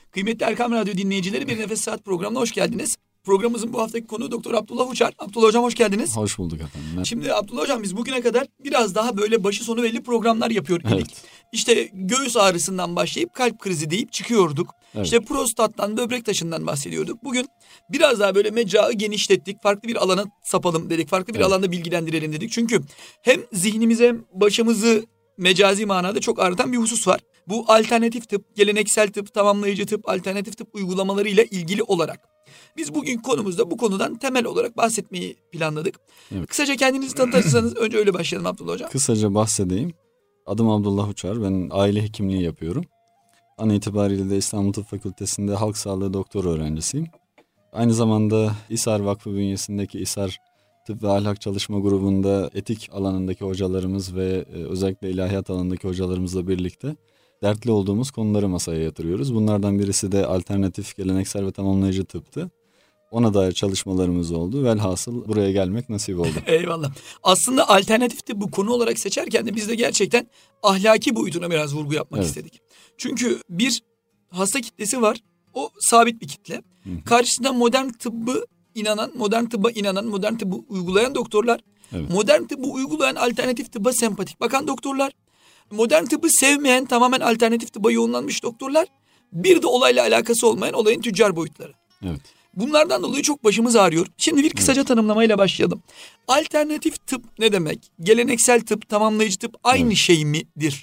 Kıymetli Erkam Radyo dinleyicileri, Bir Nefes Saat programına hoş geldiniz. Programımızın bu haftaki konuğu Doktor Abdullah Uçar. Abdullah Hocam hoş geldiniz. Hoş bulduk efendim. Şimdi Abdullah Hocam, biz bugüne kadar biraz daha böyle başı sonu belli programlar yapıyor idik. Evet. İşte göğüs ağrısından başlayıp kalp krizi deyip çıkıyorduk. Evet. İşte prostattan, böbrek taşından bahsediyorduk. Bugün biraz daha böyle mecrayı genişlettik. Farklı bir alana sapalım dedik. Farklı bir alanda bilgilendirelim dedik. Çünkü hem zihnimizi hem başımızı mecazi manada çok ağrıtan bir husus var. Bu alternatif tıp, geleneksel tıp, tamamlayıcı tıp, alternatif tıp uygulamalarıyla ilgili olarak. Biz bugün konumuzda bu konudan temel olarak bahsetmeyi planladık. Evet. Kısaca kendinizi tanıtırsanız önce öyle başlayalım Abdullah Hocam. Kısaca bahsedeyim. Adım Abdullah Uçar. Ben aile hekimliği yapıyorum. An itibariyle de İstanbul Tıp Fakültesi'nde halk sağlığı doktor öğrencisiyim. Aynı zamanda İSAR Vakfı bünyesindeki İSAR Tıp ve Ahlak Çalışma Grubu'nda etik alanındaki hocalarımız ve özellikle ilahiyat alanındaki hocalarımızla birlikte dertli olduğumuz konuları masaya yatırıyoruz. Bunlardan birisi de alternatif, geleneksel ve tamamlayıcı tıptı. Ona dair çalışmalarımız oldu. Velhasıl buraya gelmek nasip oldu. Eyvallah. Aslında alternatif tıp bu konu olarak seçerken de biz de gerçekten ahlaki boyutuna biraz vurgu yapmak istedik. Çünkü bir hasta kitlesi var. O sabit bir kitle. Hı. Karşısında modern tıbbı inanan, modern tıbba inanan, modern tıbbı uygulayan doktorlar. Evet. Modern tıbbı uygulayan, alternatif tıbba sempatik bakan doktorlar. Modern tıbbı sevmeyen, tamamen alternatif tıbba yoğunlanmış doktorlar. Bir de olayla alakası olmayan olayın tüccar boyutları. Evet. Bunlardan dolayı çok başımız ağrıyor. Şimdi bir kısaca tanımlamayla başlayalım. Alternatif tıp ne demek? Geleneksel tıp, tamamlayıcı tıp aynı şey midir?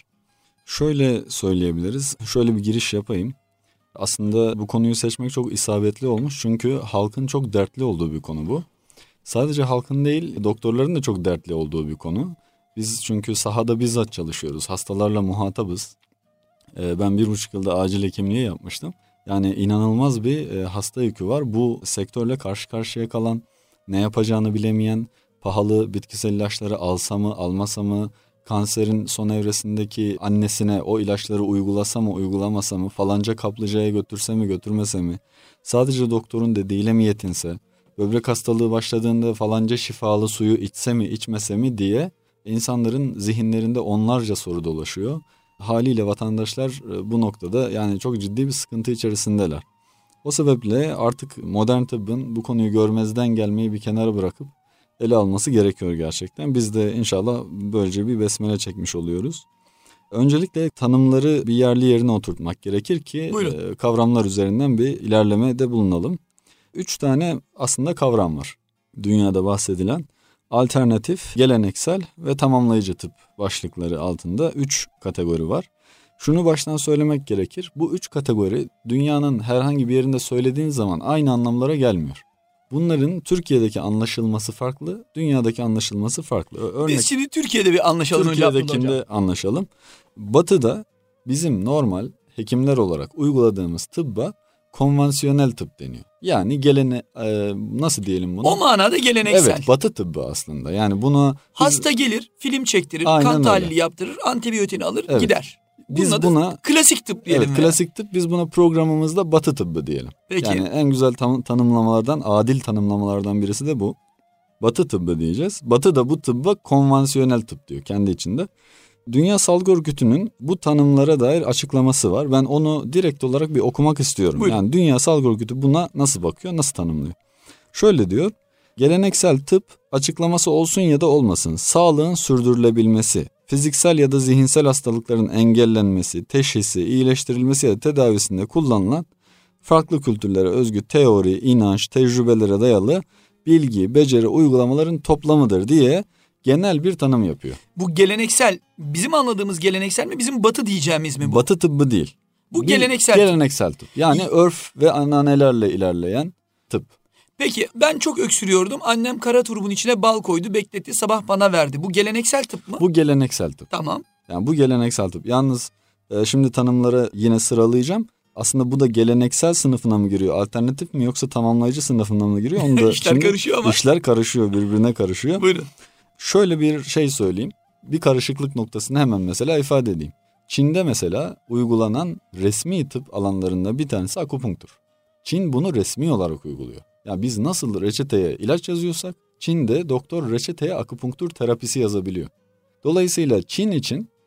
Şöyle söyleyebiliriz. Şöyle bir giriş yapayım. Aslında bu konuyu seçmek çok isabetli olmuş. Çünkü halkın çok dertli olduğu bir konu bu. Sadece halkın değil, doktorların da çok dertli olduğu bir konu. Biz çünkü sahada bizzat çalışıyoruz. Hastalarla muhatabız. Ben 1,5 yılda acil hekimliği yapmıştım. Yani inanılmaz bir hasta yükü var. Bu sektörle karşı karşıya kalan, ne yapacağını bilemeyen, pahalı bitkisel ilaçları alsa mı, almasa mı, kanserin son evresindeki annesine o ilaçları uygulasa mı, uygulamasa mı, falanca kaplıcaya götürse mi, götürmese mi, sadece doktorun dediğiyle mi yetinse, böbrek hastalığı başladığında falanca şifalı suyu içse mi, içmese mi diye insanların zihinlerinde onlarca soru dolaşıyor. Haliyle vatandaşlar bu noktada yani çok ciddi bir sıkıntı içerisindeler. O sebeple artık modern tıbbın bu konuyu görmezden gelmeyi bir kenara bırakıp ele alması gerekiyor gerçekten. Biz de inşallah böylece bir besmele çekmiş oluyoruz. Öncelikle tanımları bir yerli yerine oturtmak gerekir ki kavramlar üzerinden bir ilerlemede bulunalım. 3 tane aslında kavram var dünyada bahsedilen. Alternatif, geleneksel ve tamamlayıcı tıp başlıkları altında 3 kategori var. Şunu baştan söylemek gerekir. Bu 3 kategori dünyanın herhangi bir yerinde söylediğin zaman aynı anlamlara gelmiyor. Bunların Türkiye'deki anlaşılması farklı, dünyadaki anlaşılması farklı. Biz şimdi Türkiye'de bir anlaşalım. Türkiye'dekinde anlaşalım. Batı'da bizim normal hekimler olarak uyguladığımız tıbba konvansiyonel tıp deniyor. Yani nasıl diyelim bunu? O manada geleneksel. Evet, Batı tıbbı aslında. Yani buna hasta gelir, film çektirir, kan tahlili yaptırır, antibiyotiğini alır, gider. Biz buna klasik tıp diyelim. Evet, klasik tıp. Biz buna programımızda Batı tıbbı diyelim. Peki. Yani en güzel tanımlamalardan, adil tanımlamalardan birisi de bu. Batı tıbbı diyeceğiz. Batı da bu tıbba konvansiyonel tıp diyor kendi içinde. Dünya Sağlık Örgütü'nün bu tanımlara dair açıklaması var. Ben onu direkt olarak bir okumak istiyorum. Buyurun. Yani Dünya Sağlık Örgütü buna nasıl bakıyor, nasıl tanımlıyor? Şöyle diyor. Geleneksel tıp açıklaması olsun ya da olmasın, sağlığın sürdürülebilmesi, fiziksel ya da zihinsel hastalıkların engellenmesi, teşhisi, iyileştirilmesi ya da tedavisinde kullanılan farklı kültürlere özgü teori, inanç, tecrübelere dayalı bilgi, beceri, uygulamaların toplamıdır diye genel bir tanım yapıyor. Bu geleneksel, bizim anladığımız geleneksel mi, bizim Batı diyeceğimiz mi bu? Batı tıbbı değil. Bu geleneksel. Geleneksel tıp. Yani örf ve ananelerle ilerleyen tıp. Peki, ben çok öksürüyordum. Annem kara turbun içine bal koydu, bekletti, sabah bana verdi. Bu geleneksel tıp mı? Bu geleneksel tıp. Tamam. Yani bu geleneksel tıp. Yalnız şimdi tanımları yine sıralayacağım. Aslında bu da geleneksel sınıfına mı giriyor, alternatif mi yoksa tamamlayıcı sınıfına mı giriyor? Onu da İşler karışıyor ama. İşler karışıyor, birbirine karışıyor. Buyurun. Şöyle bir şey söyleyeyim. Bir karışıklık noktasını hemen mesela ifade edeyim. Çin'de mesela uygulanan resmi tıp alanlarında bir tanesi akupunktur. Çin bunu resmi olarak uyguluyor. Ya biz nasıl reçeteye ilaç yazıyorsak Çin'de doktor reçeteye akupunktur terapisi yazabiliyor. Dolayısıyla Çin için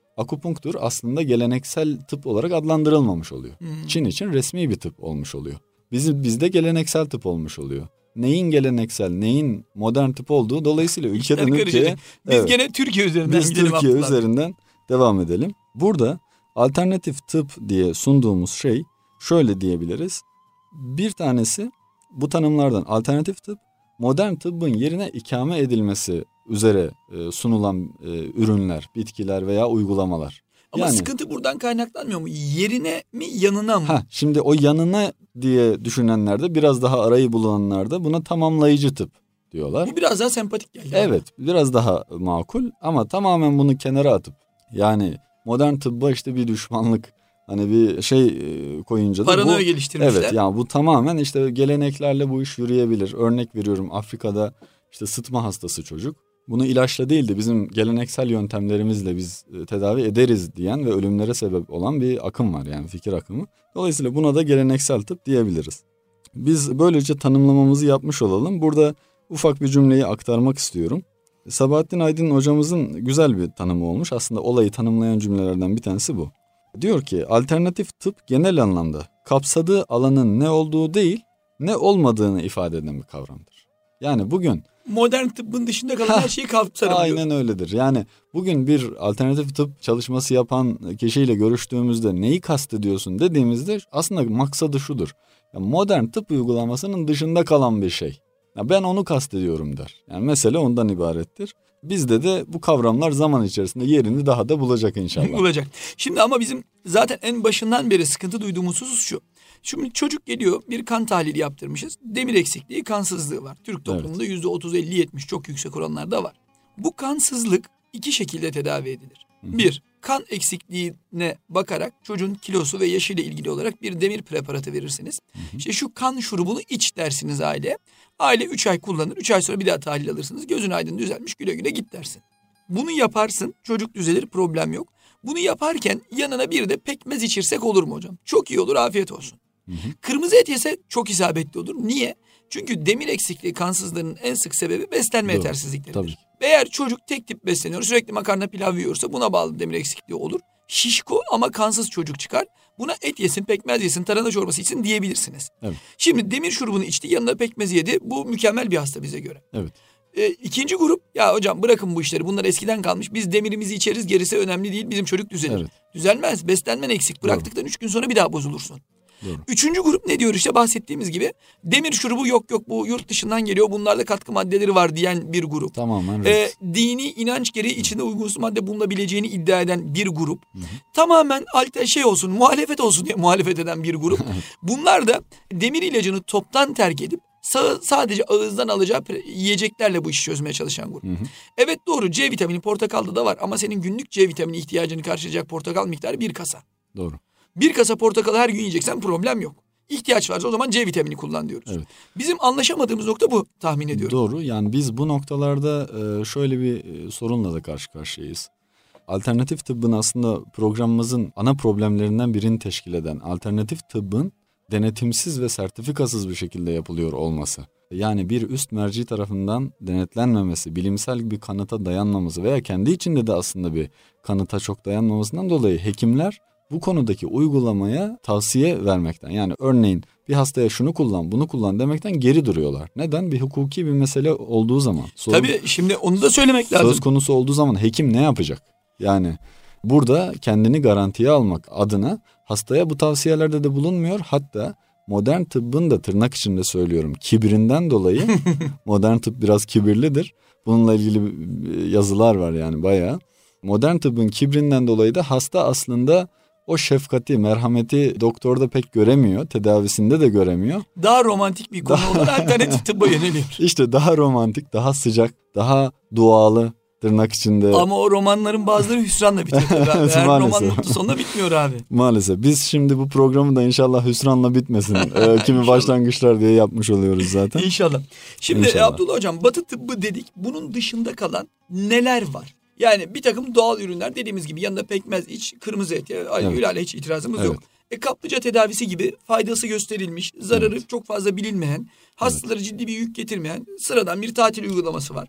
akupunktur aslında geleneksel tıp olarak adlandırılmamış oluyor. Çin için resmi bir tıp olmuş oluyor. Bizde geleneksel tıp olmuş oluyor. Neyin geleneksel, neyin modern tıp olduğu dolayısıyla ülkeden ülkeye... Biz gene Türkiye üzerinden gidelim. Biz Türkiye üzerinden devam edelim. Burada alternatif tıp diye sunduğumuz şey şöyle diyebiliriz. Bir tanesi bu tanımlardan alternatif tıp, modern tıbbın yerine ikame edilmesi üzere sunulan ürünler, bitkiler veya uygulamalar. Ama yani, sıkıntı buradan kaynaklanmıyor mu? Yerine mi, yanına mı? Şimdi o yanına diye düşünenler de, biraz daha arayı bulanlar da buna tamamlayıcı tıp diyorlar. Bu biraz daha sempatik geldi. Evet, biraz daha makul ama tamamen bunu kenara atıp, yani modern tıbba işte bir düşmanlık, hani bir şey koyunca da paranoya geliştirmişler. Evet, yani bu tamamen işte geleneklerle bu iş yürüyebilir. Örnek veriyorum, Afrika'da işte sıtma hastası çocuk. Bunu ilaçla değil de bizim geleneksel yöntemlerimizle biz tedavi ederiz diyen ve ölümlere sebep olan bir akım var, yani fikir akımı. Dolayısıyla buna da geleneksel tıp diyebiliriz. Biz böylece tanımlamamızı yapmış olalım. Burada ufak bir cümleyi aktarmak istiyorum. Sabahattin Aydın hocamızın güzel bir tanımı olmuş. Aslında olayı tanımlayan cümlelerden bir tanesi bu. Diyor ki alternatif tıp genel anlamda kapsadığı alanın ne olduğu değil, ne olmadığını ifade eden bir kavramdır. Yani bugün modern tıbbın dışında kalan her şeyi kapsarım diyor. Aynen öyledir. Yani bugün bir alternatif tıp çalışması yapan kişiyle görüştüğümüzde neyi kastediyorsun dediğimizde aslında maksadı şudur. Yani modern tıp uygulamasının dışında kalan bir şey. Ya ben onu kastediyorum der. Yani mesele ondan ibarettir. Bizde de bu kavramlar zaman içerisinde yerini daha da bulacak inşallah. Bulacak. Şimdi ama bizim zaten en başından beri sıkıntı duyduğumuz husus şu. Şimdi çocuk geliyor, bir kan tahlili yaptırmışız. Demir eksikliği, kansızlığı var. Türk toplumunda %30-50-70 çok yüksek oranlarda var. Bu kansızlık iki şekilde tedavi edilir. Bir, kan eksikliğine bakarak çocuğun kilosu ve yaşıyla ilgili olarak bir demir preparatı verirsiniz. İşte şu kan şurubunu iç dersiniz aile. Aile 3 ay kullanır, 3 ay sonra bir daha tahlil alırsınız. Gözün aydın, düzelmiş, güle güle git dersin. Bunu yaparsın, çocuk düzelir, problem yok. Bunu yaparken yanına bir de pekmez içirsek olur mu hocam? Çok iyi olur, afiyet olsun. Kırmızı et yese çok isabetli olur. Niye? Çünkü demir eksikliği kansızlığının en sık sebebi beslenme yetersizlikleridir. Tabii. Eğer çocuk tek tip besleniyor, sürekli makarna pilav yiyorsa buna bağlı demir eksikliği olur. Şişko ama kansız çocuk çıkar. Buna et yesin, pekmez yesin, tarhana çorbası içsin diyebilirsiniz. Evet. Şimdi demir şurubunu içti, yanına pekmezi yedi. Bu mükemmel bir hasta bize göre. Evet. İkinci grup, ya hocam bırakın bu işleri, bunlar eskiden kalmış. Biz demirimizi içeriz, gerisi önemli değil, bizim çocuk düzelir. Evet. Düzelmez, beslenmen eksik. Bıraktıktan 3 gün sonra bir daha bozulursun. Doğru. Üçüncü grup ne diyor, işte bahsettiğimiz gibi demir şurubu yok bu yurt dışından geliyor, bunlarda katkı maddeleri var diyen bir grup. Tamamen dini inanç gereği içinde uygunsuz madde bulunabileceğini iddia eden bir grup. Tamamen muhalefet olsun diye muhalefet eden bir grup. Bunlar da demir ilacını toptan terk edip sadece ağızdan alacağı yiyeceklerle bu işi çözmeye çalışan grup. Evet doğru, C vitamini portakalda da var ama senin günlük C vitamini ihtiyacını karşılayacak portakal miktarı 1 kasa. Doğru. 1 kasa portakalı her gün yiyeceksen problem yok. İhtiyaç varsa o zaman C vitamini kullan diyoruz. Evet. Bizim anlaşamadığımız nokta bu, tahmin ediyorum. Doğru, yani biz bu noktalarda şöyle bir sorunla da karşı karşıyayız. Alternatif tıbbın aslında programımızın ana problemlerinden birini teşkil eden alternatif tıbbın denetimsiz ve sertifikasız bir şekilde yapılıyor olması. Yani bir üst merci tarafından denetlenmemesi, bilimsel bir kanıta dayanmaması veya kendi içinde de aslında bir kanıta çok dayanmamasından dolayı hekimler bu konudaki uygulamaya tavsiye vermekten, yani örneğin bir hastaya şunu kullan, bunu kullan demekten geri duruyorlar. Neden? Bir hukuki bir mesele olduğu zaman. Tabii şimdi onu da söylemek lazım. Söz konusu olduğu zaman hekim ne yapacak? Yani burada kendini garantiye almak adına hastaya bu tavsiyelerde de bulunmuyor. Hatta modern tıbbın da, tırnak içinde söylüyorum, kibrinden dolayı modern tıp biraz kibirlidir. Bununla ilgili yazılar var yani bayağı. Modern tıbbın kibrinden dolayı da hasta aslında o şefkati, merhameti doktorda pek göremiyor, tedavisinde de göremiyor. Daha romantik bir konu olan alternatif tıbba yöneliyor. İşte daha romantik, daha sıcak, daha dualı, tırnak içinde. Ama o romanların bazıları hüsranla bitiyor. Her roman mutlu sonuna bitmiyor abi. Maalesef. Biz şimdi bu programı da inşallah hüsranla bitmesin. Kimi başlangıçlar diye yapmış oluyoruz zaten. İnşallah. Şimdi İnşallah. Abdullah hocam, batı tıbbı dedik. Bunun dışında kalan neler var? Yani bir takım doğal ürünler, dediğimiz gibi yanında pekmez iç, kırmızı et. Öyle hiç itirazımız yok. Kaplıca tedavisi gibi faydası gösterilmiş, zararı çok fazla bilinmeyen, hastalara ciddi bir yük getirmeyen sıradan bir tatil uygulaması var.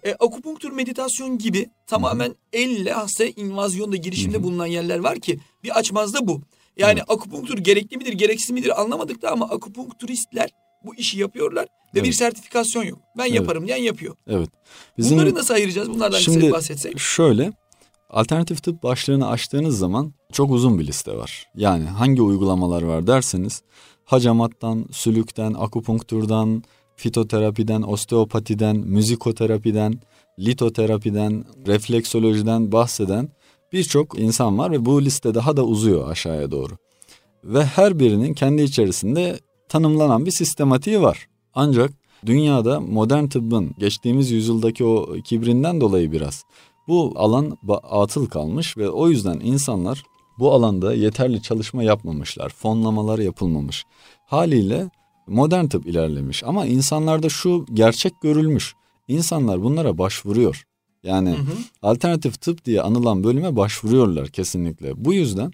Akupunktur, meditasyon gibi tamamen elle hastaya invazyonda, girişimde bulunan yerler var ki bir açmazda bu. Yani akupunktur gerekli midir, gereksiz midir anlamadık da ama akupunkturistler bu işi yapıyorlar ve bir sertifikasyon yok. Ben yaparım diyen yapıyor. Evet. Bunları nasıl ayıracağız? Bunlardan şimdi bahsetsek. Şöyle, alternatif tıp başlığını açtığınız zaman çok uzun bir liste var. Yani hangi uygulamalar var derseniz, hacamattan, sülükten, akupunkturdan, fitoterapiden, osteopatiden, müzikoterapiden, litoterapiden, refleksolojiden bahseden birçok insan var ve bu liste daha da uzuyor aşağıya doğru. Ve her birinin kendi içerisinde tanımlanan bir sistematiği var. Ancak dünyada modern tıbbın geçtiğimiz yüzyıldaki o kibrinden dolayı biraz bu alan atıl kalmış ve o yüzden insanlar bu alanda yeterli çalışma yapmamışlar. Fonlamalar yapılmamış. Haliyle modern tıp ilerlemiş ama insanlarda şu gerçek görülmüş. İnsanlar bunlara başvuruyor. Yani alternatif tıp diye anılan bölüme başvuruyorlar kesinlikle. Bu yüzden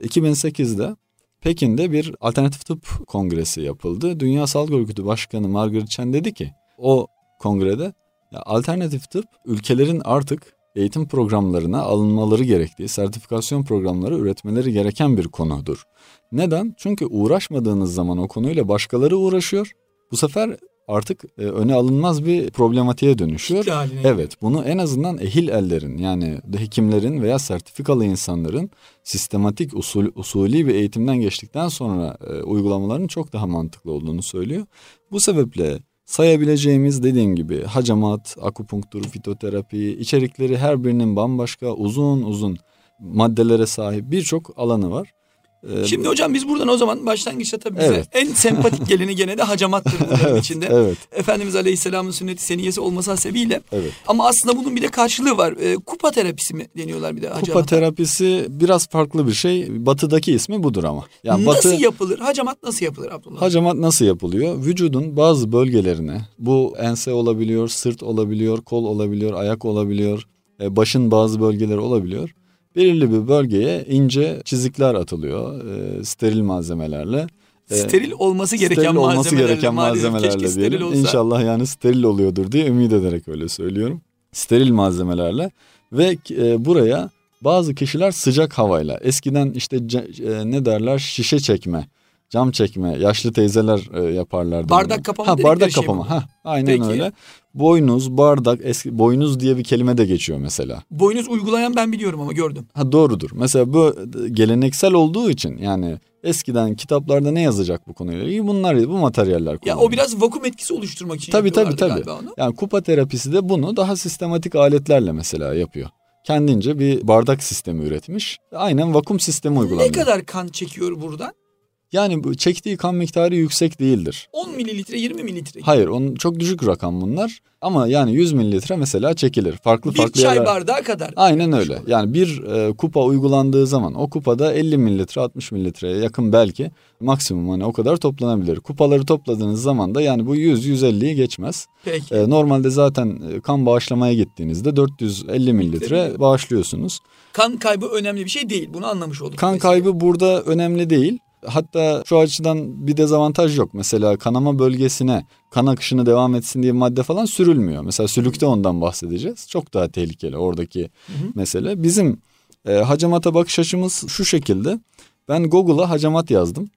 2008'de Pekin'de bir alternatif tıp kongresi yapıldı. Dünya Sağlık Örgütü Başkanı Margaret Chan dedi ki o kongrede alternatif tıp ülkelerin artık eğitim programlarına alınmaları gerektiği, sertifikasyon programları üretmeleri gereken bir konudur. Neden? Çünkü uğraşmadığınız zaman o konuyla başkaları uğraşıyor. Bu sefer artık öne alınmaz bir problematiğe dönüşüyor. Evet, bunu en azından ehil ellerin, yani hekimlerin veya sertifikalı insanların sistematik usulü bir eğitimden geçtikten sonra uygulamaların çok daha mantıklı olduğunu söylüyor. Bu sebeple sayabileceğimiz, dediğim gibi, hacamat, akupunktur, fitoterapi içerikleri her birinin bambaşka uzun maddelere sahip birçok alanı var. Şimdi hocam biz buradan o zaman başlangıçta tabii bize en sempatik geleni gene de hacamattır bunların içinde. Evet. Efendimiz Aleyhisselam'ın sünnet-i seniyesi olması hasebiyle. Evet. Ama aslında bunun bir de karşılığı var. Kupa terapisi mi deniyorlar bir de hacamata? Kupa terapisi biraz farklı bir şey. Batı'daki ismi budur ama. Yani nasıl yapılır? Hacamat nasıl yapılır Abdullah? Hacamat nasıl yapılıyor? Vücudun bazı bölgelerine, bu ense olabiliyor, sırt olabiliyor, kol olabiliyor, ayak olabiliyor, başın bazı bölgeleri olabiliyor. Belirli bir bölgeye ince çizikler atılıyor steril malzemelerle. Steril olması gereken malzemelerle diyelim. İnşallah yani steril oluyordur diye ümit ederek öyle söylüyorum. Steril malzemelerle ve buraya bazı kişiler sıcak havayla, eskiden işte ne derler, şişe çekme, cam çekme, yaşlı teyzeler yaparlardı. Bardak kapama. Bardak kapama. Aynen Peki. öyle. Boynuz, bardak, boynuz diye bir kelime de geçiyor mesela. Boynuz uygulayan ben biliyorum ama gördüm. Doğrudur. Mesela bu geleneksel olduğu için, yani eskiden kitaplarda ne yazacak bu konuyla ilgili? Bu materyaller kullanılıyor. Ya o biraz vakum etkisi oluşturmak için yapıyorlardı galiba onu. Yani kupa terapisi de bunu daha sistematik aletlerle mesela yapıyor. Kendince bir bardak sistemi üretmiş. Aynen vakum sistemi uygulanıyor. Ne kadar kan çekiyor buradan? Yani bu çektiği kan miktarı yüksek değildir. 10 mililitre, 20 mililitre. Hayır, çok düşük rakam bunlar. Ama yani 100 mililitre mesela çekilir. Farklı bir çay bardağı kadar. Aynen öyle. Yani bir kupa uygulandığı zaman o kupada 50 mililitre, 60 mililitreye yakın belki maksimum, hani o kadar toplanabilir. Kupaları topladığınız zaman da yani bu 100-150'yi geçmez. Peki. Normalde zaten kan bağışlamaya gittiğinizde 450 mililitre bağışlıyorsunuz. Kan kaybı önemli bir şey değil. Bunu anlamış olduk. Kan kaybı burada önemli değil. Hatta şu açıdan bir dezavantaj yok. Mesela kanama bölgesine kan akışını devam etsin diye madde falan sürülmüyor. Mesela sülükte ondan bahsedeceğiz. Çok daha tehlikeli oradaki mesele. Bizim hacamata bakış açımız şu şekilde. Ben Google'a hacamat yazdım.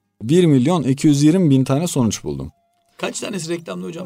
1.220.000 tane sonuç buldum. Kaç tanesi reklamlı hocam?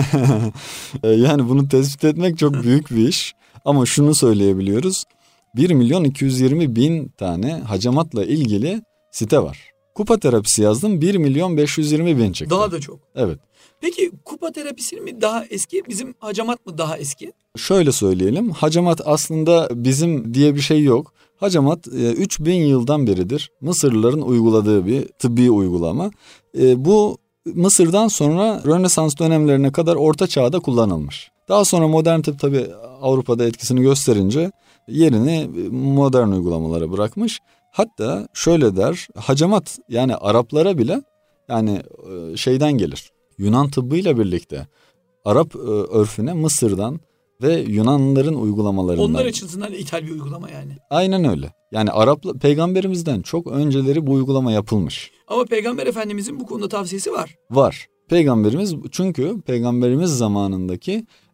Yani bunu tespit etmek çok büyük bir iş. Ama şunu söyleyebiliyoruz. 1.220.000 tane hacamatla ilgili site var. Kupa terapisi yazdım, 1.520.000 çıktı. Daha da çok. Evet. Peki kupa terapisi mi daha eski, bizim hacamat mı daha eski? Şöyle söyleyelim, hacamat aslında bizim diye bir şey yok. Hacamat 3000 yıldan beridir Mısırlıların uyguladığı bir tıbbi uygulama. Bu Mısır'dan sonra Rönesans dönemlerine kadar Orta Çağ'da kullanılmış. Daha sonra modern tıp tabii Avrupa'da etkisini gösterince yerini modern uygulamalara bırakmış. Hatta şöyle der, hacamat yani Araplara bile yani şeyden gelir. Yunan tıbbıyla birlikte Arap örfüne Mısır'dan ve Yunanlıların uygulamalarından. Onlar açısından ithal bir uygulama yani. Aynen öyle. Yani peygamberimizden çok önceleri bu uygulama yapılmış. Ama peygamber efendimizin bu konuda tavsiyesi var. Var. Çünkü peygamberimiz zamanındaki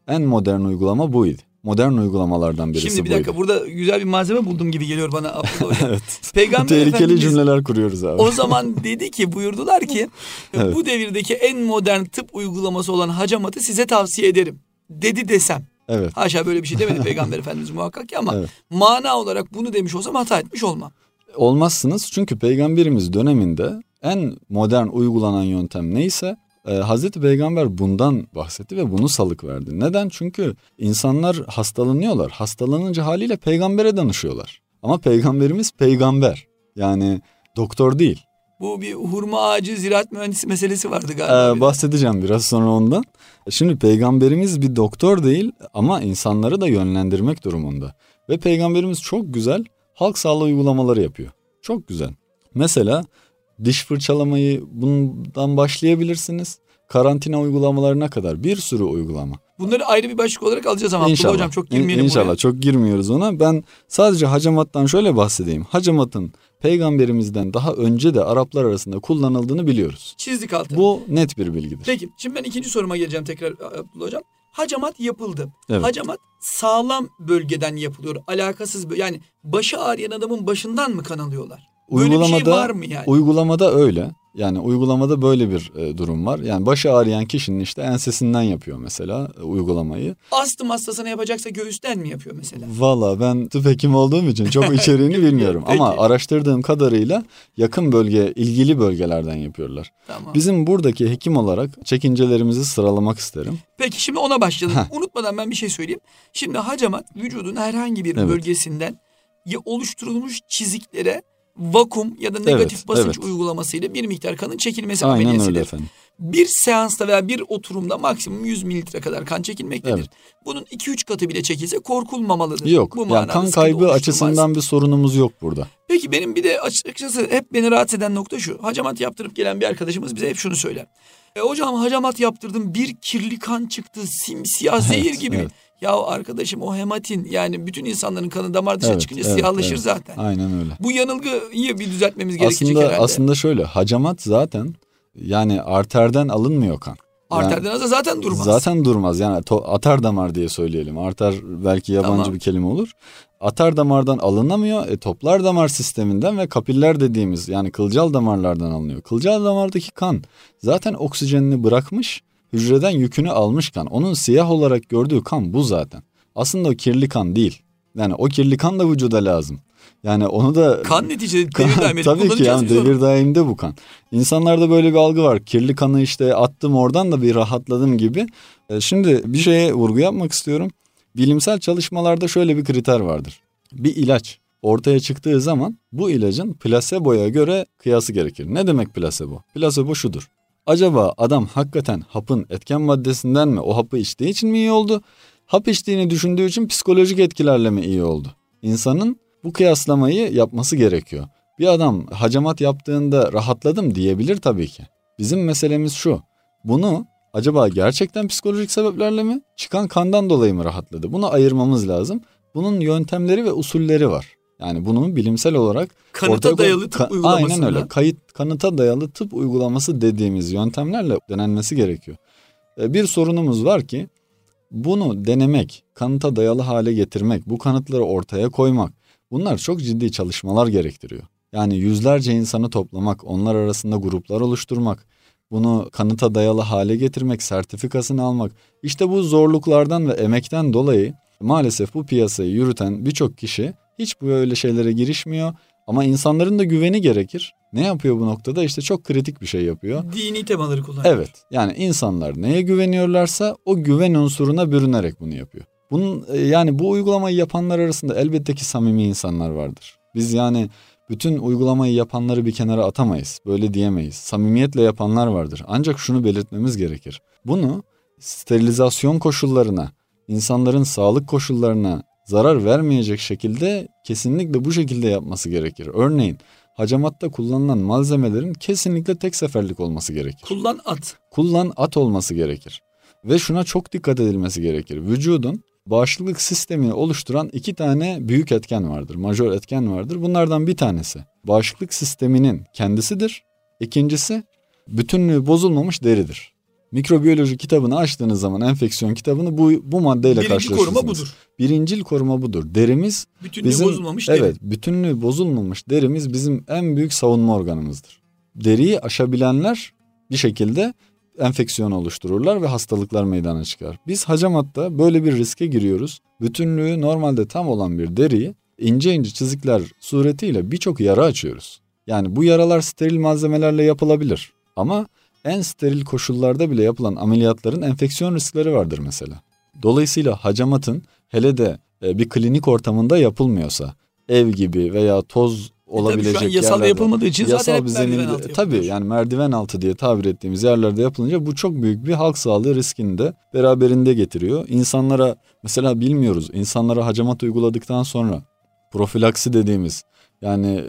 En modern uygulama buydu. Modern uygulamalardan birisi buydu. Şimdi bir dakika, burada güzel bir malzeme buldum gibi geliyor bana Abdullah Hocam. Evet. Peygamber Tehlikeli Efendimiz cümleler kuruyoruz abi. o zaman dedi ki, buyurdular ki Evet. bu devirdeki en modern tıp uygulaması olan hacamatı size tavsiye ederim dedi desem. Evet. Haşa, böyle bir şey demedi Peygamber Efendimiz muhakkak ki, ama Evet. mana olarak bunu demiş olsam hata etmiş olmam. Olmazsınız çünkü Peygamberimiz döneminde en modern uygulanan yöntem neyse Hazreti Peygamber bundan bahsetti ve bunu salık verdi. Neden? Çünkü insanlar hastalanıyorlar. Hastalanınca haliyle peygambere danışıyorlar. Ama Peygamberimiz peygamber. Yani doktor değil. Bu bir hurma ağacı ziraat mühendisi meselesi vardı galiba. Bahsedeceğim biraz sonra ondan. Şimdi Peygamberimiz bir doktor değil ama insanları da yönlendirmek durumunda. Ve Peygamberimiz çok güzel halk sağlığı uygulamaları yapıyor. Çok güzel. Mesela diş fırçalamayı bundan başlayabilirsiniz. Karantina uygulamalarına kadar bir sürü uygulama. Bunları ayrı bir başlık olarak alacağız ama İnşallah. Abdullah Hocam çok girmeyelim İnşallah buraya. çok girmiyoruz ona. Ben sadece hacamattan şöyle bahsedeyim. Hacamatın Peygamberimizden daha önce de Araplar arasında kullanıldığını biliyoruz. Çizdik altını. Bu net bir bilgidir. Peki şimdi ben ikinci soruma geleceğim tekrar Abdullah Hocam. Hacamat yapıldı. Evet. Hacamat sağlam bölgeden yapılıyor. Alakasız yani başı ağrıyan adamın başından mı kan alıyorlar? Böyle bir şey var mı yani? Uygulamada öyle. Yani uygulamada böyle bir durum var. Yani başı ağrıyan kişinin işte ensesinden yapıyor mesela uygulamayı. Astım hastasına yapacaksa göğüsten mi yapıyor mesela? Valla ben tıp hekimi olduğum için çok içeriğini bilmiyorum. Peki. Ama araştırdığım kadarıyla yakın bölge, ilgili bölgelerden yapıyorlar. Tamam. Bizim buradaki hekim olarak çekincelerimizi sıralamak isterim. Peki şimdi ona başlayalım. Unutmadan ben bir şey söyleyeyim. Şimdi hacamat vücudun herhangi bir Evet. bölgesinden oluşturulmuş çiziklere vakum ya da negatif basınç uygulamasıyla bir miktar kanın çekilmesi Aynen ameliyesidir. öyle efendim. Bir seansta veya bir oturumda maksimum 100 mililitre kadar kan çekilmektedir. Evet. Bunun 2-3 katı bile çekilse korkulmamalıdır. Yok. Bu Yani manada kan sıkıntı kaybı oluşturmaz. açısından bir sorunumuz yok burada. Peki benim bir de açıkçası hep beni rahatsız eden nokta şu. Hacamat yaptırıp gelen bir arkadaşımız bize hep şunu söyler. Hocam hacamat yaptırdım, bir kirli kan çıktı, simsiyah zehir gibi. Evet. Ya arkadaşım, o hematin, yani bütün insanların kanı damar dışına çıkınca siyahlaşır zaten. Aynen öyle. Bu yanılgıyı bir düzeltmemiz gerekecek herhalde. Aslında şöyle, hacamat zaten yani arterden alınmıyor kan. Arterden alsa zaten durmaz. Zaten durmaz. Yani atar damar diye söyleyelim. Arter belki yabancı bir kelime olur. Atar damardan alınamıyor. Toplar damar sisteminden ve kapiller dediğimiz yani kılcal damarlardan alınıyor. Kılcal damardaki kan zaten oksijenini bırakmış, hücreden yükünü almış kan. Onun siyah olarak gördüğü kan bu zaten. Aslında o kirli kan değil. Yani o kirli kan da vücuda lazım. Yani onu da... Kan neticede devir daiminde tabii ki yani devir daiminde bu kan. İnsanlarda böyle bir algı var. Kirli kanı işte attım oradan da bir rahatladım gibi. Şimdi bir şeye vurgu yapmak istiyorum. Bilimsel çalışmalarda şöyle bir kriter vardır. Bir ilaç ortaya çıktığı zaman bu ilacın plaseboya göre kıyası gerekir. Ne demek plasebo? Plasebo şudur. Acaba adam hakikaten hapın etken maddesinden mi, o hapı içtiği için mi iyi oldu? Hap içtiğini düşündüğü için psikolojik etkilerle mi iyi oldu? İnsanın bu kıyaslamayı yapması gerekiyor. Bir adam hacamat yaptığında rahatladım diyebilir tabii ki. Bizim meselemiz şu. Bunu acaba gerçekten psikolojik sebeplerle mi, çıkan kandan dolayı mı rahatladı? Bunu ayırmamız lazım. Bunun yöntemleri ve usulleri var. Yani bunu bilimsel olarak kanıta dayalı tıp uygulamasıyla. Aynen öyle. Kanıta dayalı tıp uygulaması dediğimiz yöntemlerle denenmesi gerekiyor. Bir sorunumuz var ki bunu denemek, kanıta dayalı hale getirmek, bu kanıtları ortaya koymak, bunlar çok ciddi çalışmalar gerektiriyor. Yani yüzlerce insanı toplamak, onlar arasında gruplar oluşturmak, bunu kanıta dayalı hale getirmek, sertifikasını almak. İşte bu zorluklardan ve emekten dolayı maalesef bu piyasayı yürüten birçok kişi hiç böyle şeylere girişmiyor. Ama insanların da güveni gerekir. Ne yapıyor bu noktada? İşte çok kritik bir şey yapıyor. Dini temaları kullanıyor. Evet. Yani insanlar neye güveniyorlarsa o güven unsuruna bürünerek bunu yapıyor. Yani bu uygulamayı yapanlar arasında elbette ki samimi insanlar vardır. Biz yani bütün uygulamayı yapanları bir kenara atamayız. Böyle diyemeyiz. Samimiyetle yapanlar vardır. Ancak şunu belirtmemiz gerekir. Bunu sterilizasyon koşullarına, insanların sağlık koşullarına zarar vermeyecek şekilde kesinlikle bu şekilde yapması gerekir. Örneğin hacamatta kullanılan malzemelerin kesinlikle tek seferlik olması gerekir. Kullan at olması gerekir. Ve şuna çok dikkat edilmesi gerekir. Vücudun bağışıklık sistemini oluşturan 2 tane büyük etken vardır. Majör etken vardır. Bunlardan bir tanesi bağışıklık sisteminin kendisidir. İkincisi bütünlüğü bozulmamış deridir. Mikrobiyoloji kitabını açtığınız zaman, enfeksiyon kitabını bu maddeyle karşılaşırsınız. Birinci koruma budur. Birincil koruma budur. Derimiz bütünlüğü bozulmamış deri. Evet, bütünlüğü bozulmamış derimiz bizim en büyük savunma organımızdır. Deriyi aşabilenler bir şekilde enfeksiyon oluştururlar ve hastalıklar meydana çıkar. Biz hacamatta böyle bir riske giriyoruz. Bütünlüğü normalde tam olan bir deriyi ince ince çizikler suretiyle birçok yara açıyoruz. Yani bu yaralar steril malzemelerle yapılabilir. Ama en steril koşullarda bile yapılan ameliyatların enfeksiyon riskleri vardır mesela. Dolayısıyla hacamatın hele de bir klinik ortamında yapılmıyorsa, ev gibi veya toz olabilecek tabii şu an yasal yapılmadığı için zaten hep merdiven altı yapılıyor. Tabii yani merdiven altı diye tabir ettiğimiz yerlerde yapılınca bu çok büyük bir halk sağlığı riskini de beraberinde getiriyor. İnsanlara mesela bilmiyoruz, insanlara hacamat uyguladıktan sonra profilaksi dediğimiz yani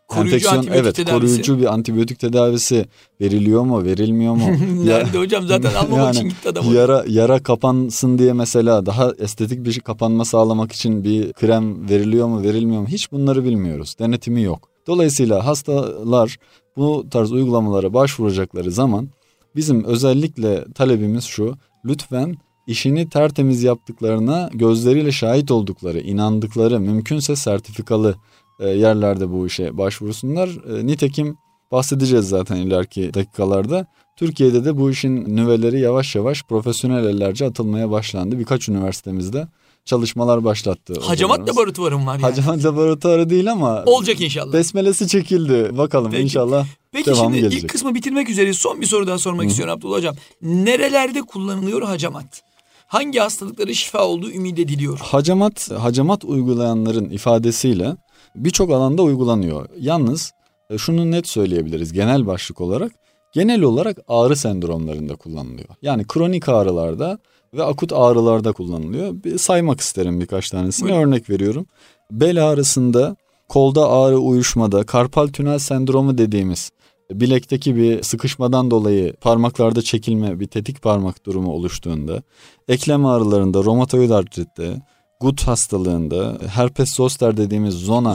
koruyucu bir antibiyotik tedavisi veriliyor mu, verilmiyor mu? Nerede hocam, zaten almamak için gitti adam. Yara kapansın diye mesela daha estetik bir kapanma sağlamak için bir krem veriliyor mu, verilmiyor mu? Hiç bunları bilmiyoruz. Denetimi yok. Dolayısıyla hastalar bu tarz uygulamalara başvuracakları zaman bizim özellikle talebimiz şu: lütfen işini tertemiz yaptıklarına gözleriyle şahit oldukları, inandıkları, mümkünse sertifikalı yerlerde bu işe başvursunlar. Nitekim bahsedeceğiz zaten ileriki dakikalarda. Türkiye'de de bu işin nüveleri yavaş yavaş profesyonel ellerce atılmaya başlandı. Birkaç üniversitemizde çalışmalar başlattı. Hacamat laboratuvarım var yani. Hacamat laboratuvarı değil ama olacak inşallah. Besmelesi çekildi. Bakalım inşallah devamı gelecek. Peki ilk kısmı bitirmek üzereyiz. Son bir soru daha sormak istiyorum Abdullah Hocam. Nerelerde kullanılıyor hacamat? Hangi hastalıklara şifa olduğu ümit ediliyor? Hacamat uygulayanların ifadesiyle birçok alanda uygulanıyor. Yalnız şunu net söyleyebiliriz genel başlık olarak. Genel olarak ağrı sendromlarında kullanılıyor. Yani kronik ağrılarda ve akut ağrılarda kullanılıyor. Saymak isterim birkaç tanesini. Buyurun. Örnek veriyorum. Bel ağrısında, kolda ağrı uyuşmada, karpal tünel sendromu dediğimiz bilekteki bir sıkışmadan dolayı parmaklarda çekilme, bir tetik parmak durumu oluştuğunda, eklem ağrılarında, romatoid artritte, gut hastalığında, herpes zoster dediğimiz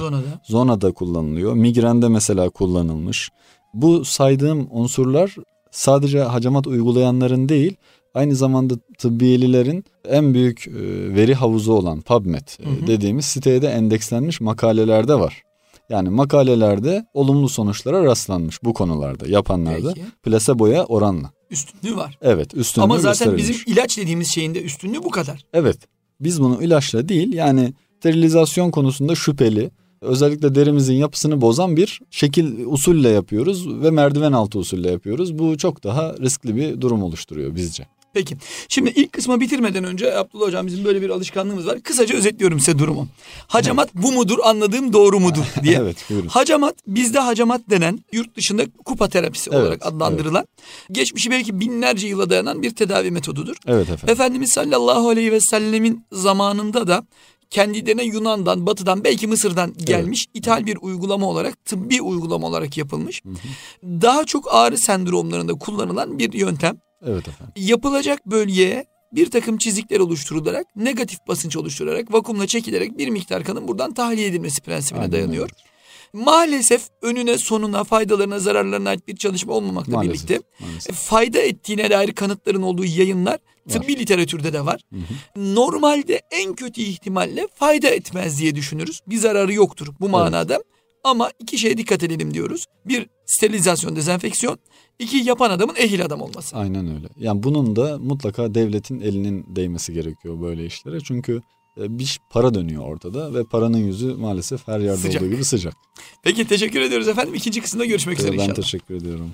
zonada kullanılıyor. Migrende mesela kullanılmış. Bu saydığım unsurlar sadece hacamat uygulayanların değil, aynı zamanda tıbbiyelilerin en büyük veri havuzu olan PubMed dediğimiz siteye de endekslenmiş makalelerde var. Yani makalelerde olumlu sonuçlara rastlanmış bu konularda, yapanlarda. Peki. Plaseboya oranla. Üstünlüğü var. Evet, üstünlüğü ama zaten gösterilmiş. Bizim ilaç dediğimiz şeyin de üstünlüğü bu kadar. Evet, biz bunu ilaçla değil, yani sterilizasyon konusunda şüpheli, özellikle derimizin yapısını bozan bir usulle yapıyoruz ve merdiven altı usulle yapıyoruz. Bu çok daha riskli bir durum oluşturuyor bizce. Peki. Şimdi ilk kısmı bitirmeden önce Abdullah Hocam, bizim böyle bir alışkanlığımız var. Kısaca özetliyorum size durumu. Hacamat bu mudur, anladığım doğru mudur diye. Evet, buyurun. Bizde hacamat denen, yurt dışında kupa terapisi olarak adlandırılan, geçmişi belki binlerce yıla dayanan bir tedavi metodudur. Evet efendim. Efendimiz sallallahu aleyhi ve sellemin zamanında da kendilerine Yunan'dan, Batı'dan, belki Mısır'dan gelmiş ithal bir uygulama olarak, tıbbi uygulama olarak yapılmış. Daha çok ağrı sendromlarında kullanılan bir yöntem. Evet efendim. Yapılacak bölgeye bir takım çizikler oluşturularak, negatif basınç oluşturarak, vakumla çekilerek bir miktar kanın buradan tahliye edilmesi prensibine dayanıyor. Maalesef önüne, sonuna, faydalarına, zararlarına ait bir çalışma olmamakla birlikte fayda ettiğine dair kanıtların olduğu yayınlar tıbbi literatürde de var. Normalde en kötü ihtimalle fayda etmez diye düşünürüz. Bir zararı yoktur bu manada. Evet. Ama iki şeye dikkat edelim diyoruz. Bir, sterilizasyon, dezenfeksiyon. İki, yapan adamın ehil adam olması. Aynen öyle. Yani bunun da mutlaka devletin elinin değmesi gerekiyor böyle işlere. Çünkü bir para dönüyor ortada ve paranın yüzü maalesef her yerde olduğu gibi sıcak. Peki, teşekkür ediyoruz efendim. İkinci kısımda görüşmek üzere inşallah. Ben teşekkür ediyorum.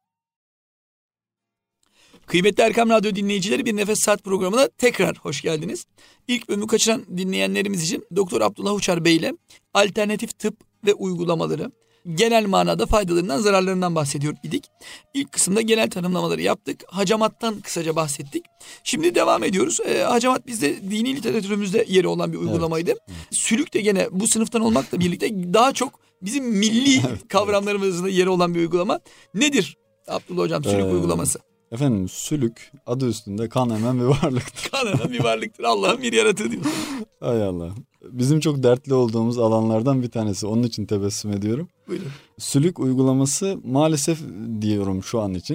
Kıymetli Erkam Radyo dinleyicileri, bir Nefes Saat programına tekrar hoş geldiniz. İlk bölümü kaçıran dinleyenlerimiz için Doktor Abdullah Uçar Bey ile alternatif tıp ve uygulamaları, genel manada faydalarından, zararlarından bahsediyor idik. İlk kısımda genel tanımlamaları yaptık. Hacamattan kısaca bahsettik. Şimdi devam ediyoruz. Hacamat bizde dini literatürümüzde yeri olan bir uygulamaydı. Evet. Sülük de gene bu sınıftan olmakla birlikte daha çok bizim milli kavramlarımızda yeri olan bir uygulama. Nedir Abdullah Hocam sülük uygulaması? Efendim, sülük adı üstünde kan emen bir varlıktır. Kan emen bir varlıktır. Allah'ın bir yaratığı diyor. Hay Allah. Bizim çok dertli olduğumuz alanlardan bir tanesi. Onun için tebessüm ediyorum. Buyurun. Sülük uygulaması maalesef diyorum şu an için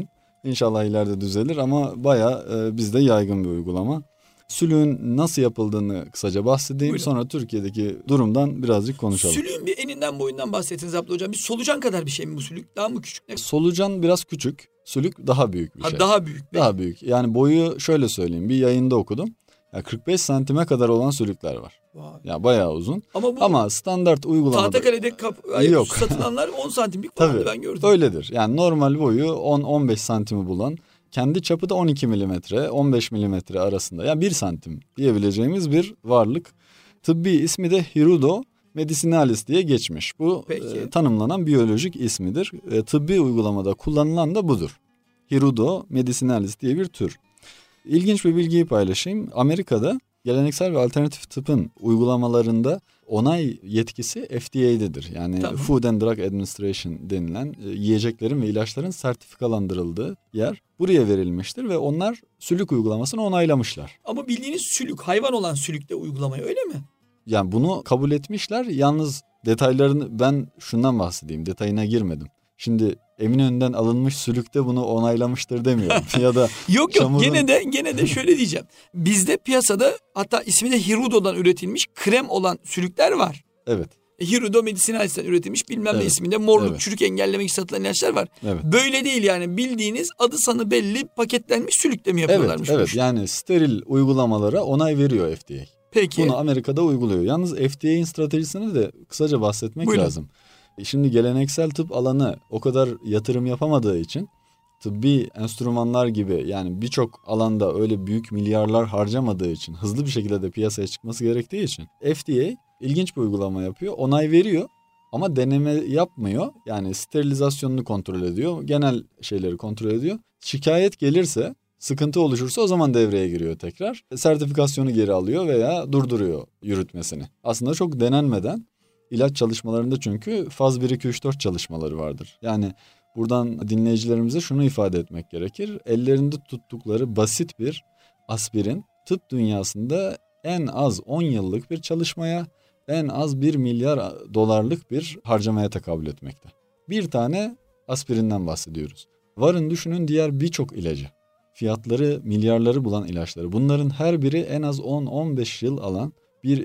İnşallah ileride düzelir ama bayağı bizde yaygın bir uygulama. Sülüğün nasıl yapıldığını kısaca bahsedeyim. Buyurun. Sonra Türkiye'deki durumdan birazcık konuşalım. Sülüğün bir eninden boyundan bahsettiniz Abdullah Hocam. Bir solucan kadar bir şey mi bu sülük? Daha mı küçük? Ne? Solucan biraz küçük, sülük daha büyük bir şey. Daha büyük. Daha büyük. Yani boyu şöyle söyleyeyim, bir yayında okudum. Ya 45 santime kadar olan sülükler var. Vay. Ya bayağı uzun. Ama Ama standart uygulamada Tahtakale'de yok. satılanlar 10 santimlik falan Tabii, ben gördüm. öyledir. Yani normal boyu 10-15 santimi bulan, kendi çapı da 12 milimetre, 15 milimetre arasında. Yani 1 santim diyebileceğimiz bir varlık. Tıbbi ismi de Hirudo medicinalis diye geçmiş. Bu tanımlanan biyolojik ismidir. Tıbbi uygulamada kullanılan da budur. Hirudo medicinalis diye bir tür. İlginç bir bilgiyi paylaşayım. Amerika'da geleneksel ve alternatif tıbbın uygulamalarında onay yetkisi FDA'dedir. Yani tamam. Food and Drug Administration denilen yiyeceklerin ve ilaçların sertifikalandırıldığı yer buraya verilmiştir ve onlar sülük uygulamasını onaylamışlar. Ama bildiğiniz sülük, hayvan olan sülükte uygulamayı öyle mi? Yani bunu kabul etmişler. Yalnız detaylarını ben şundan bahsedeyim. Detayına girmedim. Şimdi Eminönü'nden alınmış sülükte bunu onaylamıştır demiyorum. Ya da yok çamurun... gene de şöyle diyeceğim. Bizde piyasada hatta ismi de Hirudo'dan üretilmiş krem olan sülükler var. Evet. Hirudo medicinalis'ten üretilmiş bilmem ne isminde morluk çürük engellemek için satılan ilaçlar var. Evet. Böyle değil yani bildiğiniz adı sanı belli paketlenmiş sülükle mi yapıyorlarmış? Evet yani steril uygulamalara onay veriyor FDA. Peki. Bunu Amerika'da uyguluyor. Yalnız FDA'nin stratejisini de kısaca bahsetmek lazım. Şimdi geleneksel tıp alanı o kadar yatırım yapamadığı için tıbbi enstrümanlar gibi yani birçok alanda öyle büyük milyarlar harcamadığı için hızlı bir şekilde de piyasaya çıkması gerektiği için FDA ilginç bir uygulama yapıyor. Onay veriyor ama deneme yapmıyor. Yani sterilizasyonunu kontrol ediyor. Genel şeyleri kontrol ediyor. Şikayet gelirse, sıkıntı oluşursa o zaman devreye giriyor tekrar. Sertifikasyonu geri alıyor veya durduruyor yürütmesini. Aslında çok denenmeden ilaç çalışmalarında çünkü faz 1-2-3-4 çalışmaları vardır. Yani buradan dinleyicilerimize şunu ifade etmek gerekir. Ellerinde tuttukları basit bir aspirin tıp dünyasında en az 10 yıllık bir çalışmaya, en az 1 milyar dolarlık bir harcamaya tekabül etmekte. Bir tane aspirinden bahsediyoruz. Varın düşünün diğer birçok ilacı. Fiyatları milyarları bulan ilaçları. Bunların her biri en az 10-15 yıl alan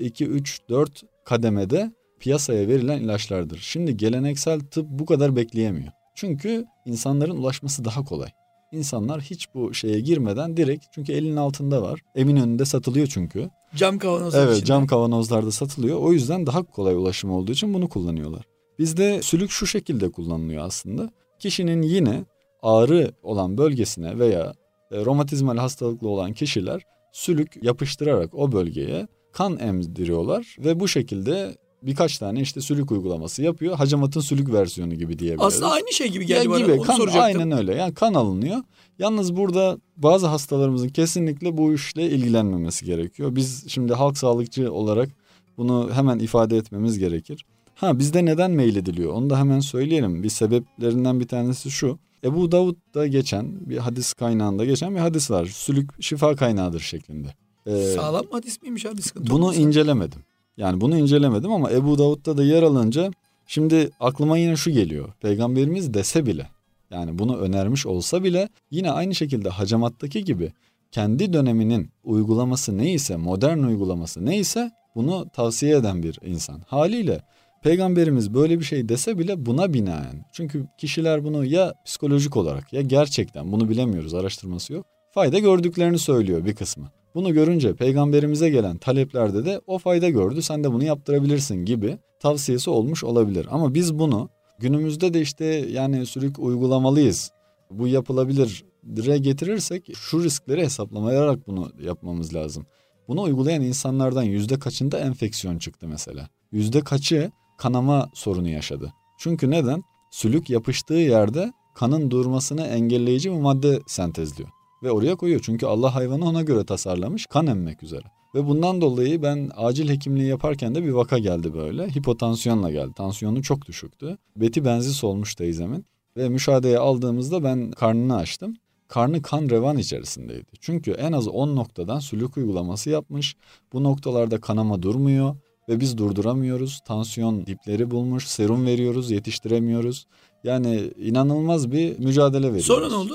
1-2-3-4 kademede piyasaya verilen ilaçlardır. Şimdi geleneksel tıp bu kadar bekleyemiyor. Çünkü insanların ulaşması daha kolay. İnsanlar hiç bu şeye girmeden direkt çünkü elinin altında var. Eminönü'nde satılıyor çünkü. Cam kavanozlar Evet içinde. Cam kavanozlarda satılıyor. O yüzden daha kolay ulaşım olduğu için bunu kullanıyorlar. Bizde sülük şu şekilde kullanılıyor aslında. Kişinin yine ağrı olan bölgesine veya romatizmal hastalıklı olan kişiler sülük yapıştırarak o bölgeye kan emdiriyorlar ve bu şekilde birkaç tane işte sülük uygulaması yapıyor. Hacamatın sülük versiyonu gibi diyebiliriz. Aslında aynı şey gibi geldi bana. Gibi. Onu soracaktım. Aynen öyle. Yani kan alınıyor. Yalnız burada bazı hastalarımızın kesinlikle bu işle ilgilenmemesi gerekiyor. Biz şimdi halk sağlıkçı olarak bunu hemen ifade etmemiz gerekir. Bizde neden meylediliyor? Onu da hemen söyleyelim. Bir sebeplerinden bir tanesi şu. Ebu Davud'da geçen bir hadis kaynağında geçen bir hadis var. Sülük şifa kaynağıdır şeklinde. Sağlam mı hadis miymiş abi sıkıntı Bunu olmasa? incelemedim. Yani bunu incelemedim ama Ebu Davud'da da yer alınca şimdi aklıma yine şu geliyor. Peygamberimiz dese bile yani bunu önermiş olsa bile yine aynı şekilde hacamattaki gibi kendi döneminin uygulaması neyse, modern uygulaması neyse bunu tavsiye eden bir insan. Haliyle Peygamberimiz böyle bir şey dese bile buna binaen. Çünkü kişiler bunu ya psikolojik olarak ya gerçekten bunu bilemiyoruz, araştırması yok. Fayda gördüklerini söylüyor bir kısmı. Bunu görünce peygamberimize gelen taleplerde de o fayda gördü sen de bunu yaptırabilirsin gibi tavsiyesi olmuş olabilir. Ama biz bunu günümüzde de işte yani sülük uygulamalıyız. Bu yapılabilir dire getirirsek şu riskleri hesaplamayarak bunu yapmamız lazım. Bunu uygulayan insanlardan yüzde kaçında enfeksiyon çıktı mesela? Yüzde kaçı kanama sorunu yaşadı? Çünkü neden? Sülük yapıştığı yerde kanın durmasını engelleyici bir madde sentezliyor. Ve oraya koyuyor çünkü Allah hayvanı ona göre tasarlamış kan emmek üzere. Ve bundan dolayı ben acil hekimliği yaparken de bir vaka geldi böyle. Hipotansiyonla geldi. Tansiyonu çok düşüktü. Beti benzis olmuş teyzemin. Ve müşahedeye aldığımızda ben karnını açtım. Karnı kan revan içerisindeydi. Çünkü en az 10 noktadan sülük uygulaması yapmış. Bu noktalarda kanama durmuyor ve biz durduramıyoruz. Tansiyon dipleri bulmuş. Serum veriyoruz, yetiştiremiyoruz. Yani inanılmaz bir mücadele veriyoruz. Sonra ne oldu?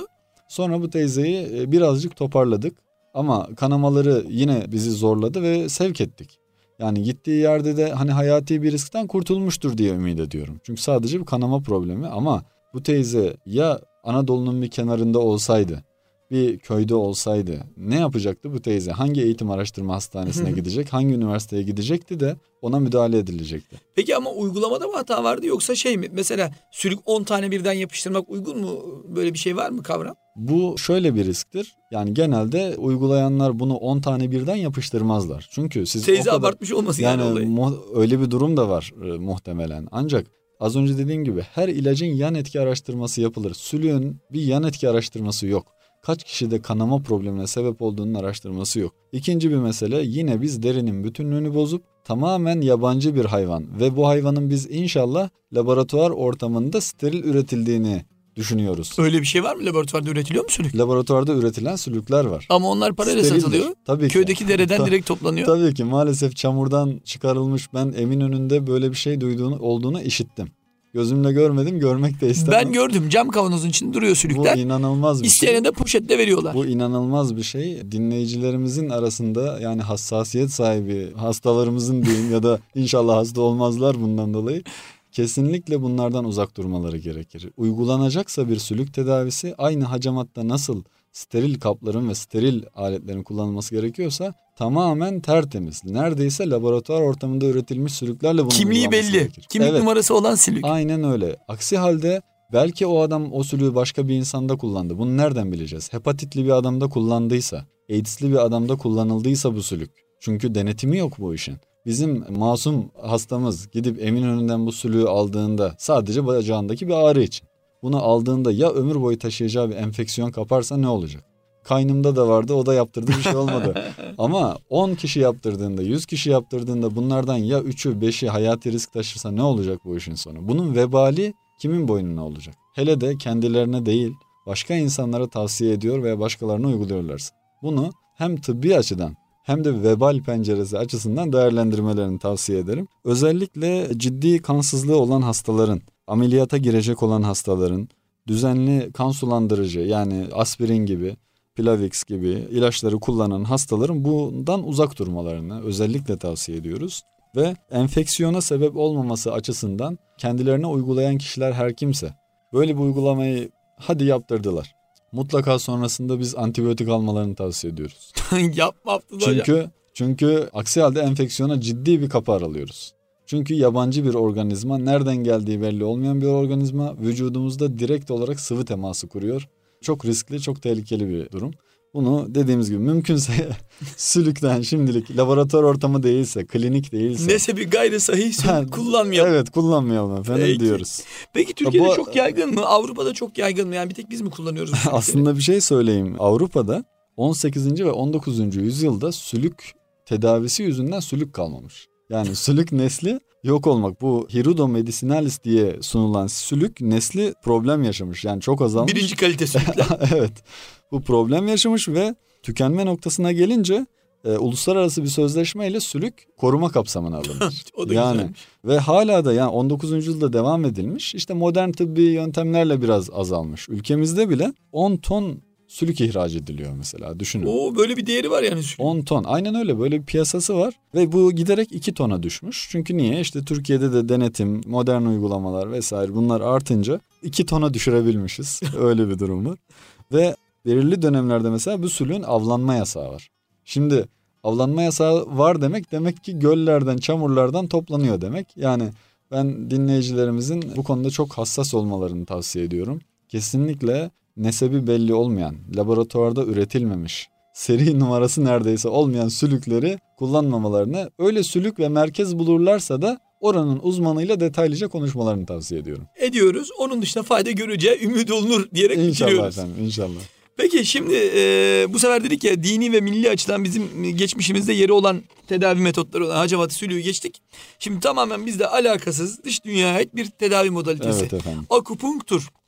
Sonra bu teyzeyi birazcık toparladık. Ama kanamaları yine bizi zorladı ve sevk ettik. Yani gittiği yerde de hani hayati bir riskten kurtulmuştur diye ümit ediyorum. Çünkü sadece bir kanama problemi, ama bu teyze ya Anadolu'nun bir kenarında olsaydı, bir köyde olsaydı ne yapacaktı bu teyze? Hangi eğitim araştırma hastanesine gidecek, hangi üniversiteye gidecekti de ona müdahale edilecekti? Peki ama uygulamada mı hata vardı, yoksa şey mi? Mesela sülük 10 tane birden yapıştırmak uygun mu? Böyle bir şey var mı, kavram? Bu şöyle bir risktir. Yani genelde uygulayanlar bunu 10 tane birden yapıştırmazlar. Çünkü siz Teyze o kadar, abartmış olmasın yani olayı. öyle bir durum da var muhtemelen. Ancak az önce dediğim gibi her ilacın yan etki araştırması yapılır. Sülüğün bir yan etki araştırması yok. Kaç kişide kanama problemine sebep olduğunun araştırması yok. İkinci bir mesele, yine biz derinin bütünlüğünü bozup tamamen yabancı bir hayvan ve bu hayvanın biz inşallah laboratuvar ortamında steril üretildiğini düşünüyoruz. Öyle bir şey var mı? Laboratuvarda üretiliyor mu sülük? Laboratuvarda üretilen sülükler var. Ama onlar parayla Sterildir. satılıyor. Tabii ki. Köydeki dereden direkt toplanıyor. Tabii ki, maalesef çamurdan çıkarılmış. Ben Eminönü'nde böyle bir şey olduğunu işittim. Gözümle görmedim, görmek de istemem. Ben gördüm, cam kavanozun içinde duruyor sülükler. Bu inanılmaz bir İsteyene şey. de poşetle veriyorlar. Bu inanılmaz bir şey. Dinleyicilerimizin arasında, yani hassasiyet sahibi hastalarımızın diyeyim ya da inşallah hasta olmazlar bundan dolayı, kesinlikle bunlardan uzak durmaları gerekir. Uygulanacaksa bir sülük tedavisi aynı hacamatta nasıl steril kapların ve steril aletlerin kullanılması gerekiyorsa tamamen tertemiz, neredeyse laboratuvar ortamında üretilmiş sülüklerle bunun Kimliği uygulanması belli. gerekir. Kimlik Evet, numarası olan sülük. aynen öyle. Aksi halde belki o adam o sülüğü başka bir insanda kullandı. Bunu nereden bileceğiz? Hepatitli bir adamda kullandıysa, AIDS'li bir adamda kullanıldıysa bu sülük. Çünkü denetimi yok bu işin. Bizim masum hastamız gidip Eminönü'nden bu sülüğü aldığında sadece bacağındaki bir ağrı için. Bunu aldığında ya ömür boyu taşıyacağı bir enfeksiyon kaparsa ne olacak? Kaynımda da vardı, o da yaptırdı, bir şey olmadı. Ama 10 kişi yaptırdığında, 100 kişi yaptırdığında bunlardan ya 3'ü 5'i hayati risk taşırsa ne olacak bu işin sonu? Bunun vebali kimin boynuna olacak? Hele de kendilerine değil, başka insanlara tavsiye ediyor veya başkalarına uyguluyorlarsa. Bunu hem tıbbi açıdan hem de vebal penceresi açısından değerlendirmelerini tavsiye ederim. Özellikle ciddi kansızlığı olan hastaların, ameliyata girecek olan hastaların, düzenli kan sulandırıcı yani aspirin gibi, Plavix gibi ilaçları kullanan hastaların bundan uzak durmalarını özellikle tavsiye ediyoruz. Ve enfeksiyona sebep olmaması açısından kendilerine uygulayan kişiler her kimse böyle bir uygulamayı hadi yaptırdılar. Mutlaka sonrasında biz antibiyotik almalarını tavsiye ediyoruz. Yapma Abdullah ya. Çünkü aksi halde enfeksiyona ciddi bir kapı aralıyoruz. Çünkü yabancı bir organizma, nereden geldiği belli olmayan bir organizma vücudumuzda direkt olarak sıvı teması kuruyor. Çok riskli, çok tehlikeli bir durum. Bunu dediğimiz gibi mümkünse sülükten şimdilik laboratuvar ortamı değilse, klinik değilse. Neyse bir gayri sahih kullanmayalım. Evet, kullanmayalım efendim diyoruz. Peki Türkiye'de çok yaygın mı? Avrupa'da çok yaygın mı? Yani bir tek biz mi kullanıyoruz? Aslında bir şey söyleyeyim. Avrupa'da 18. ve 19. yüzyılda sülük tedavisi yüzünden sülük kalmamış. Yani sülük nesli yok olmak. Bu Hirudo medicinalis diye sunulan sülük nesli problem yaşamış. Yani çok azalmış. Birinci kalite sülükler. Evet. Bu problem yaşamış ve tükenme noktasına gelince uluslararası bir sözleşmeyle sülük koruma kapsamına alınmış. O da yani güzelmiş. ve hala da yani 19. yüzyılda devam edilmiş. İşte modern tıbbi yöntemlerle biraz azalmış. Ülkemizde bile 10 ton sülük ihraç ediliyor mesela, düşünün. Oo, böyle bir değeri var yani sülük. 10 ton, aynen öyle, böyle bir piyasası var ve bu giderek 2 tona düşmüş. Çünkü niye? İşte Türkiye'de de denetim, modern uygulamalar vesaire bunlar artınca 2 tona düşürebilmişiz. Öyle bir durum var. Ve belirli dönemlerde mesela bu sülüğün avlanma yasağı var. Şimdi avlanma yasağı var demek ki göllerden, çamurlardan toplanıyor demek. Yani ben dinleyicilerimizin bu konuda çok hassas olmalarını tavsiye ediyorum. Kesinlikle nesebi belli olmayan, laboratuvarda üretilmemiş, seri numarası neredeyse olmayan sülükleri kullanmamalarını, öyle sülük ve merkez bulurlarsa da oranın uzmanıyla detaylıca konuşmalarını tavsiye ediyorum. Ediyoruz. Onun dışında fayda göreceği ümit olunur diyerek bitiriyoruz. İnşallah efendim, inşallah. Peki şimdi bu sefer dedik ya, dini ve milli açıdan bizim geçmişimizde yeri olan tedavi metotları olan hacamatı, sülüğü geçtik. Şimdi tamamen bizde alakasız, dış dünyaya ait bir tedavi modalitesi. Evet efendim. Akupunktur.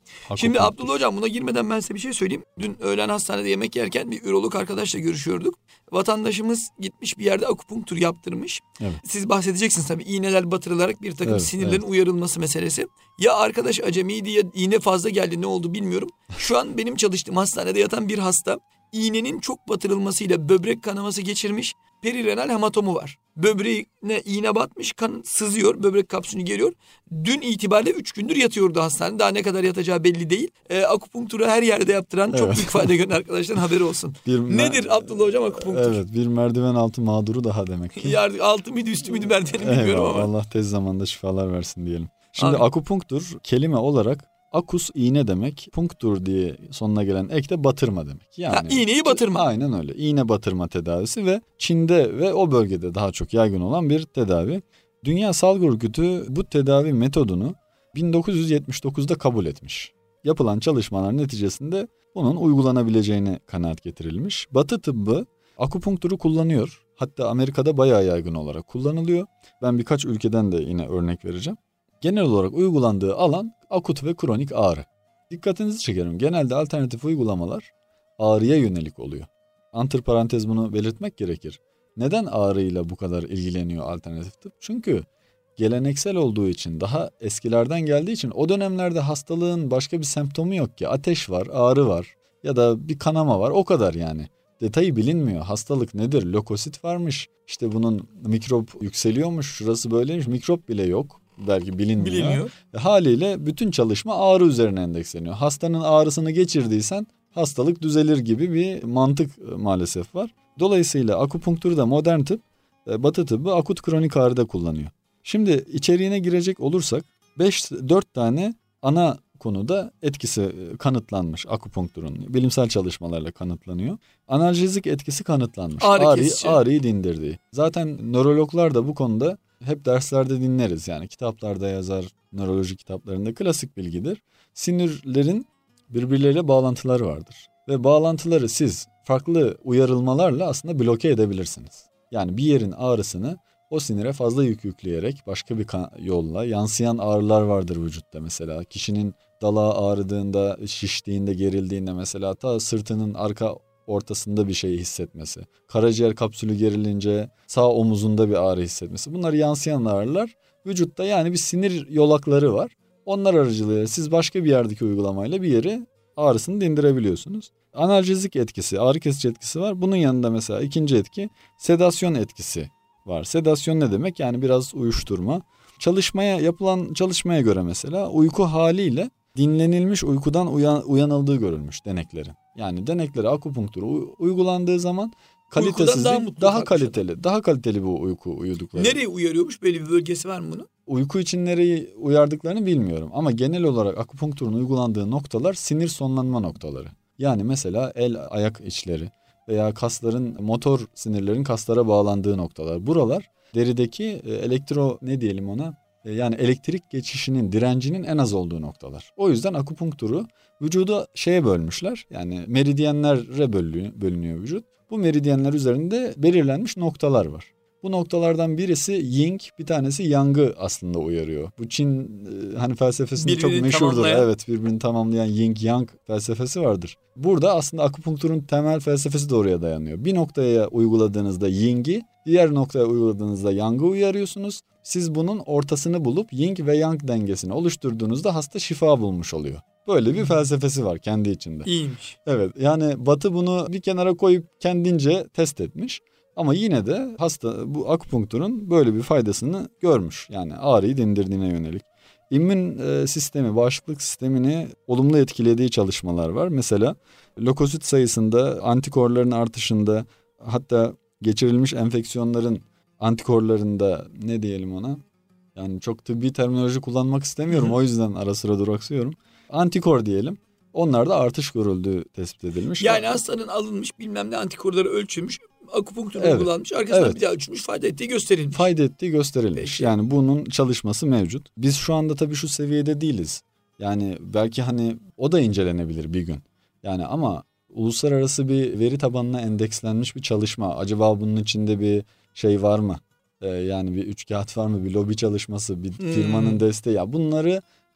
Şimdi Abdullah Hocam, buna girmeden ben size bir şey söyleyeyim. Dün öğlen hastanede yemek yerken bir ürolog arkadaşla görüşüyorduk. Vatandaşımız gitmiş bir yerde akupunktur yaptırmış. Evet. Siz bahsedeceksiniz tabii, iğneler batırılarak bir takım sinirlerin evet. uyarılması meselesi. Ya arkadaş acemiydi ya iğne fazla geldi, ne oldu bilmiyorum. Şu an benim çalıştığım hastanede yatan bir hasta iğnenin çok batırılmasıyla böbrek kanaması geçirmiş. Perirenal hematomu var. Böbreğine iğne batmış, kan sızıyor, böbrek kapsülü geliyor. Dün itibariyle 3 gündür yatıyordu hastanede. Daha ne kadar yatacağı belli değil. Akupunkturu her yerde yaptıran çok büyük fayda gören arkadaşların haberi olsun. Nedir Abdullah Hocam akupunktur? Evet, bir merdiven altı mağduru daha demek ki. Altı mıydı üstü müydü merdiveni bilmiyorum ama. Allah tez zamanda şifalar versin diyelim. Şimdi akupunktur kelime olarak akus iğne demek, punktur diye sonuna gelen ek de batırma demek. Yani iğneyi batırma. Aynen öyle. İğne batırma tedavisi ve Çin'de ve o bölgede daha çok yaygın olan bir tedavi. Dünya Sağlık Örgütü bu tedavi metodunu 1979'da kabul etmiş. Yapılan çalışmalar neticesinde bunun uygulanabileceğine kanaat getirilmiş. Batı tıbbı akupunkturu kullanıyor. Hatta Amerika'da bayağı yaygın olarak kullanılıyor. Ben birkaç ülkeden de yine örnek vereceğim. Genel olarak uygulandığı alan akut ve kronik ağrı. Dikkatinizi çekerim. Genelde alternatif uygulamalar ağrıya yönelik oluyor. Antiparantez bunu belirtmek gerekir. Neden ağrıyla bu kadar ilgileniyor alternatif tıp? Çünkü geleneksel olduğu için, daha eskilerden geldiği için o dönemlerde hastalığın başka bir semptomu yok ki. Ateş var, ağrı var ya da bir kanama var, o kadar yani. Detayı bilinmiyor. Hastalık nedir? Lökosit varmış. İşte bunun mikrop yükseliyormuş. Şurası böyleymiş. Mikrop bile yok. Belki bilinmiyor. Haliyle bütün çalışma ağrı üzerine endeksleniyor. Hastanın ağrısını geçirdiysen hastalık düzelir gibi bir mantık maalesef var. Dolayısıyla akupunkturu da modern tıp, batı tıbbı akut kronik ağrıda kullanıyor. Şimdi içeriğine girecek olursak 4 tane ana konuda etkisi kanıtlanmış akupunkturun. Bilimsel çalışmalarla kanıtlanıyor. Analjezik etkisi kanıtlanmış. Ağrıyı dindirdiği. Zaten nörologlar da bu konuda hep derslerde dinleriz. Yani kitaplarda yazar, nöroloji kitaplarında klasik bilgidir. Sinirlerin birbirleriyle bağlantıları vardır. Ve bağlantıları siz farklı uyarılmalarla aslında bloke edebilirsiniz. Yani bir yerin ağrısını o sinire fazla yük yükleyerek başka bir yolla, yansıyan ağrılar vardır vücutta mesela. Kişinin dalağı ağrıdığında, şiştiğinde, gerildiğinde mesela ta sırtının arka ortasında bir şey hissetmesi. Karaciğer kapsülü gerilince sağ omuzunda bir ağrı hissetmesi. Bunlar yansıyan ağrılar vücutta, yani bir sinir yolakları var. Onlar aracılığıyla siz başka bir yerdeki uygulamayla bir yeri ağrısını dindirebiliyorsunuz. Analjezik etkisi, ağrı kesici etkisi var. Bunun yanında mesela ikinci etki sedasyon etkisi var. Sedasyon ne demek? Yani biraz uyuşturma. Yapılan çalışmaya göre mesela uyku haliyle dinlenilmiş uykudan uyanıldığı görülmüş deneklerin. Yani deneklere akupunktur uygulandığı zaman kalitesizlik daha kaliteli bu uyku uyudukları. Nereye uyarıyormuş? Böyle bir bölgesi var mı bunun? Uyku için nereyi uyardıklarını bilmiyorum ama genel olarak akupunkturun uygulandığı noktalar sinir sonlanma noktaları. Yani mesela el ayak içleri veya kasların, motor sinirlerin kaslara bağlandığı noktalar. Buralar derideki yani elektrik geçişinin, direncinin en az olduğu noktalar. O yüzden akupunkturu vücudu bölmüşler. Yani meridyenlere bölünüyor vücut. Bu meridyenler üzerinde belirlenmiş noktalar var. Bu noktalardan birisi Ying, bir tanesi Yang'ı aslında uyarıyor. Bu Çin felsefesinde çok meşhurdur. Evet, birbirini tamamlayan Yin Yang felsefesi vardır. Burada aslında akupunkturun temel felsefesi de oraya dayanıyor. Bir noktaya uyguladığınızda Ying'i, diğer noktaya uyguladığınızda Yang'ı uyarıyorsunuz. Siz bunun ortasını bulup Ying ve Yang dengesini oluşturduğunuzda hasta şifa bulmuş oluyor. Böyle bir felsefesi var kendi içinde. İyiymiş. Evet, yani Batı bunu bir kenara koyup kendince test etmiş. Ama yine de bu akupunkturun böyle bir faydasını görmüş. Yani ağrıyı dindirdiğine yönelik. İmmün sistemi, bağışıklık sistemini olumlu etkilediği çalışmalar var. Mesela lökosit sayısında, antikorların artışında, hatta geçirilmiş enfeksiyonların antikorlarında, ne diyelim ona? Yani çok tıbbi terminoloji kullanmak istemiyorum. O yüzden ara sıra duraksıyorum. Antikor diyelim. Onlarda artış görüldüğü tespit edilmiş. Yani hastanın alınmış bilmem ne antikorları ölçülmüş, akupunktur uygulanmış, arkasından bir daha ölçülmüş, fayda ettiği gösterilmiş. Peki. Yani bunun çalışması mevcut. Biz şu anda tabii şu seviyede değiliz. Yani belki o da incelenebilir bir gün. Yani ama uluslararası bir veri tabanına endekslenmiş bir çalışma. Acaba bunun içinde bir şey var mı? Yani bir üçkağıt var mı? Bir lobi çalışması, bir firmanın desteği. Ya bunları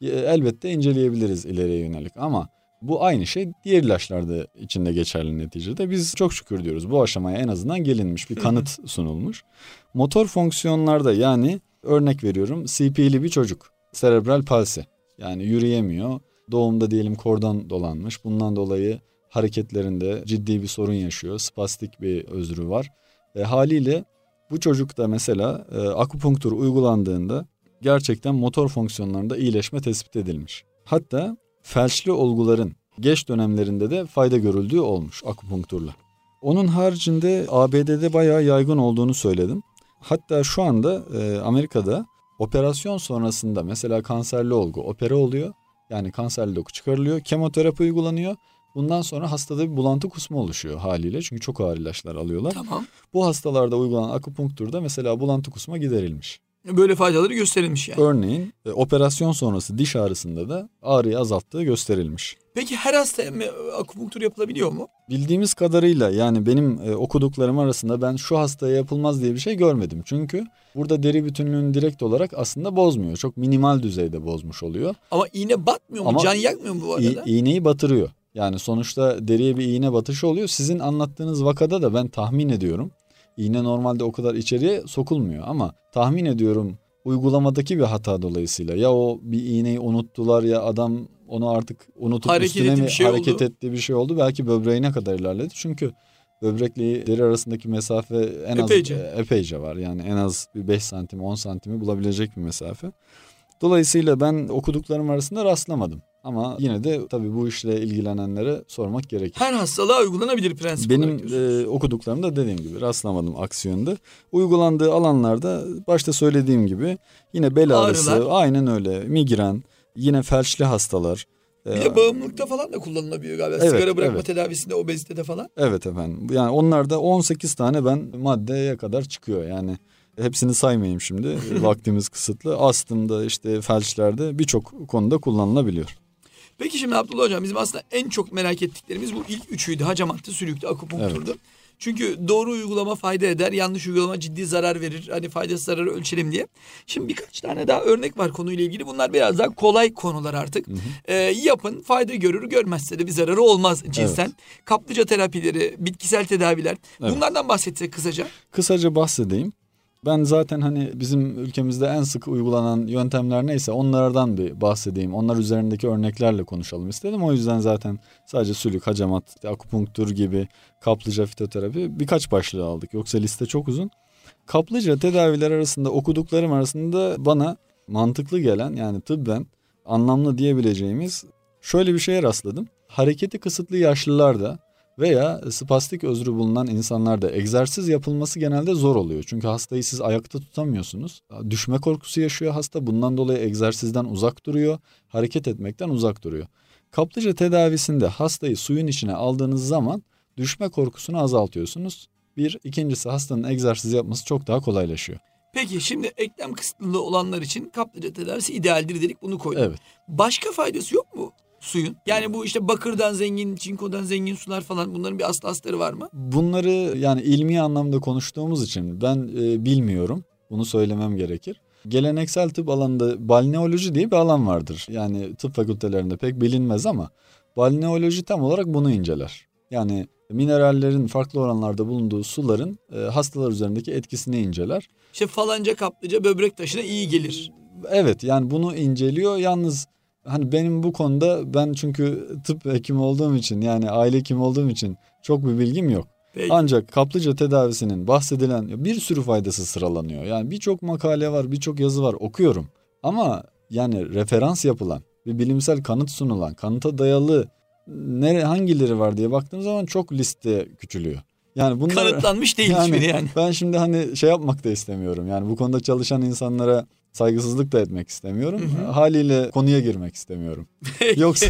elbette inceleyebiliriz ileriye yönelik ama bu aynı şey diğer ilaçlarda içinde geçerli neticede. Biz çok şükür diyoruz bu aşamaya en azından gelinmiş, bir kanıt sunulmuş. Motor fonksiyonlarda, yani örnek veriyorum, CP'li bir çocuk, serebral palsi, yani yürüyemiyor. Doğumda diyelim kordon dolanmış. Bundan dolayı hareketlerinde ciddi bir sorun yaşıyor. Spastik bir özrü var. Haliyle bu çocukta mesela akupunktur uygulandığında gerçekten motor fonksiyonlarında iyileşme tespit edilmiş. Hatta felçli olguların geç dönemlerinde de fayda görüldüğü olmuş akupunkturla. Onun haricinde ABD'de bayağı yaygın olduğunu söyledim. Hatta şu anda Amerika'da operasyon sonrasında mesela kanserli olgu opere oluyor. Yani kanserli doku çıkarılıyor. Kemoterapi uygulanıyor. Bundan sonra hastada bir bulantı kusma oluşuyor haliyle. Çünkü çok ağır ilaçlar alıyorlar. Tamam. Bu hastalarda uygulanan akupunkturda mesela bulantı kusma giderilmiş. Böyle faydaları gösterilmiş yani. Örneğin operasyon sonrası diş ağrısında da ağrıyı azalttığı gösterilmiş. Peki her hastaya akupunktur yapılabiliyor mu? Bildiğimiz kadarıyla, yani benim okuduklarım arasında ben şu hastaya yapılmaz diye bir şey görmedim. Çünkü burada deri bütünlüğünü direkt olarak aslında bozmuyor. Çok minimal düzeyde bozmuş oluyor. Ama iğne batmıyor mu? Ama can yakmıyor mu bu arada? İğneyi batırıyor. Yani sonuçta deriye bir iğne batışı oluyor. Sizin anlattığınız vakada da ben tahmin ediyorum. İğne normalde o kadar içeriye sokulmuyor ama tahmin ediyorum uygulamadaki bir hata dolayısıyla ya o bir iğneyi unuttular ya adam onu artık unutup üstüne mi hareket etti, bir şey oldu. Belki böbreğine kadar ilerledi. Çünkü böbrekle deri arasındaki mesafe en az epeyce var. Yani en az bir 5 santim 10 santimi bulabilecek bir mesafe. Dolayısıyla ben okuduklarım arasında rastlamadım. Ama yine de tabii bu işle ilgilenenlere sormak gerekir. Her hastalığa uygulanabilir prensip benim olarak okuduklarımda dediğim gibi rastlamadım aksiyonda. Uygulandığı alanlarda başta söylediğim gibi yine bel ağrısı, ağrılar, aynen öyle, migren, yine felçli hastalar. Bir de bağımlılıkta falan da kullanılabiliyor galiba. Evet, sigara bırakma tedavisinde, obezitede falan. Evet efendim. Yani onlarda 18 tane maddeye kadar çıkıyor. Yani hepsini saymayayım şimdi. Vaktimiz kısıtlı. Astımda, işte felçlerde birçok konuda kullanılabiliyor. Peki şimdi Abdullah Hocam, bizim aslında en çok merak ettiklerimiz bu ilk üçüydü. Hacamattı, sülüktü, akupunkturdu. Evet. Çünkü doğru uygulama fayda eder, yanlış uygulama ciddi zarar verir. Hani faydası zararı ölçelim diye. Şimdi birkaç tane daha örnek var konuyla ilgili. Bunlar biraz daha kolay konular artık. Yapın, fayda görür, görmezse de bir zararı olmaz cinsten. Evet. Kaplıca terapileri, bitkisel tedaviler. Evet. Bunlardan bahsetsek kısaca. Kısaca bahsedeyim. Ben zaten hani bizim ülkemizde en sık uygulanan yöntemler neyse onlardan bir bahsedeyim. Onlar üzerindeki örneklerle konuşalım istedim. O yüzden zaten sadece sülük, hacamat, akupunktur gibi, kaplıca, fitoterapi birkaç başlığı aldık. Yoksa liste çok uzun. Kaplıca tedaviler arasında, okuduklarım arasında bana mantıklı gelen, yani tıbben anlamlı diyebileceğimiz şöyle bir şeye rastladım. Hareketi kısıtlı yaşlılarda veya spastik özrü bulunan insanlarda egzersiz yapılması genelde zor oluyor. Çünkü hastayı siz ayakta tutamıyorsunuz. Düşme korkusu yaşıyor hasta. Bundan dolayı egzersizden uzak duruyor. Hareket etmekten uzak duruyor. Kaplıca tedavisinde hastayı suyun içine aldığınız zaman düşme korkusunu azaltıyorsunuz. İkincisi hastanın egzersiz yapması çok daha kolaylaşıyor. Peki şimdi eklem kısıtlılığı olanlar için kaplıca tedavisi idealdir dedik, bunu koyduk. Evet. Başka faydası yok mu suyun? Yani bu işte bakırdan zengin, çinkodan zengin sular falan, bunların bir astarı var mı? Bunları yani ilmi anlamda konuştuğumuz için ben bilmiyorum. Bunu söylemem gerekir. Geleneksel tıp alanında balneoloji diye bir alan vardır. Yani tıp fakültelerinde pek bilinmez ama balneoloji tam olarak bunu inceler. Yani minerallerin farklı oranlarda bulunduğu suların hastalar üzerindeki etkisini inceler. İşte falanca kaplıca böbrek taşına iyi gelir. Evet, yani bunu inceliyor. Yalnız hani benim bu konuda, ben çünkü tıp hekimi olduğum için, yani aile hekimi olduğum için çok bir bilgim yok. Peki. Ancak kaplıca tedavisinin bahsedilen bir sürü faydası sıralanıyor. Yani birçok makale var, birçok yazı var, okuyorum. Ama yani referans yapılan, bir bilimsel kanıt sunulan, kanıta dayalı hangileri var diye baktığım zaman çok liste küçülüyor. Yani bunlar kanıtlanmış değil hiçbiri yani. Ben şimdi hani şey yapmak da istemiyorum. Yani bu konuda çalışan insanlara saygısızlık da etmek istemiyorum. Haliyle konuya girmek istemiyorum. Yoksa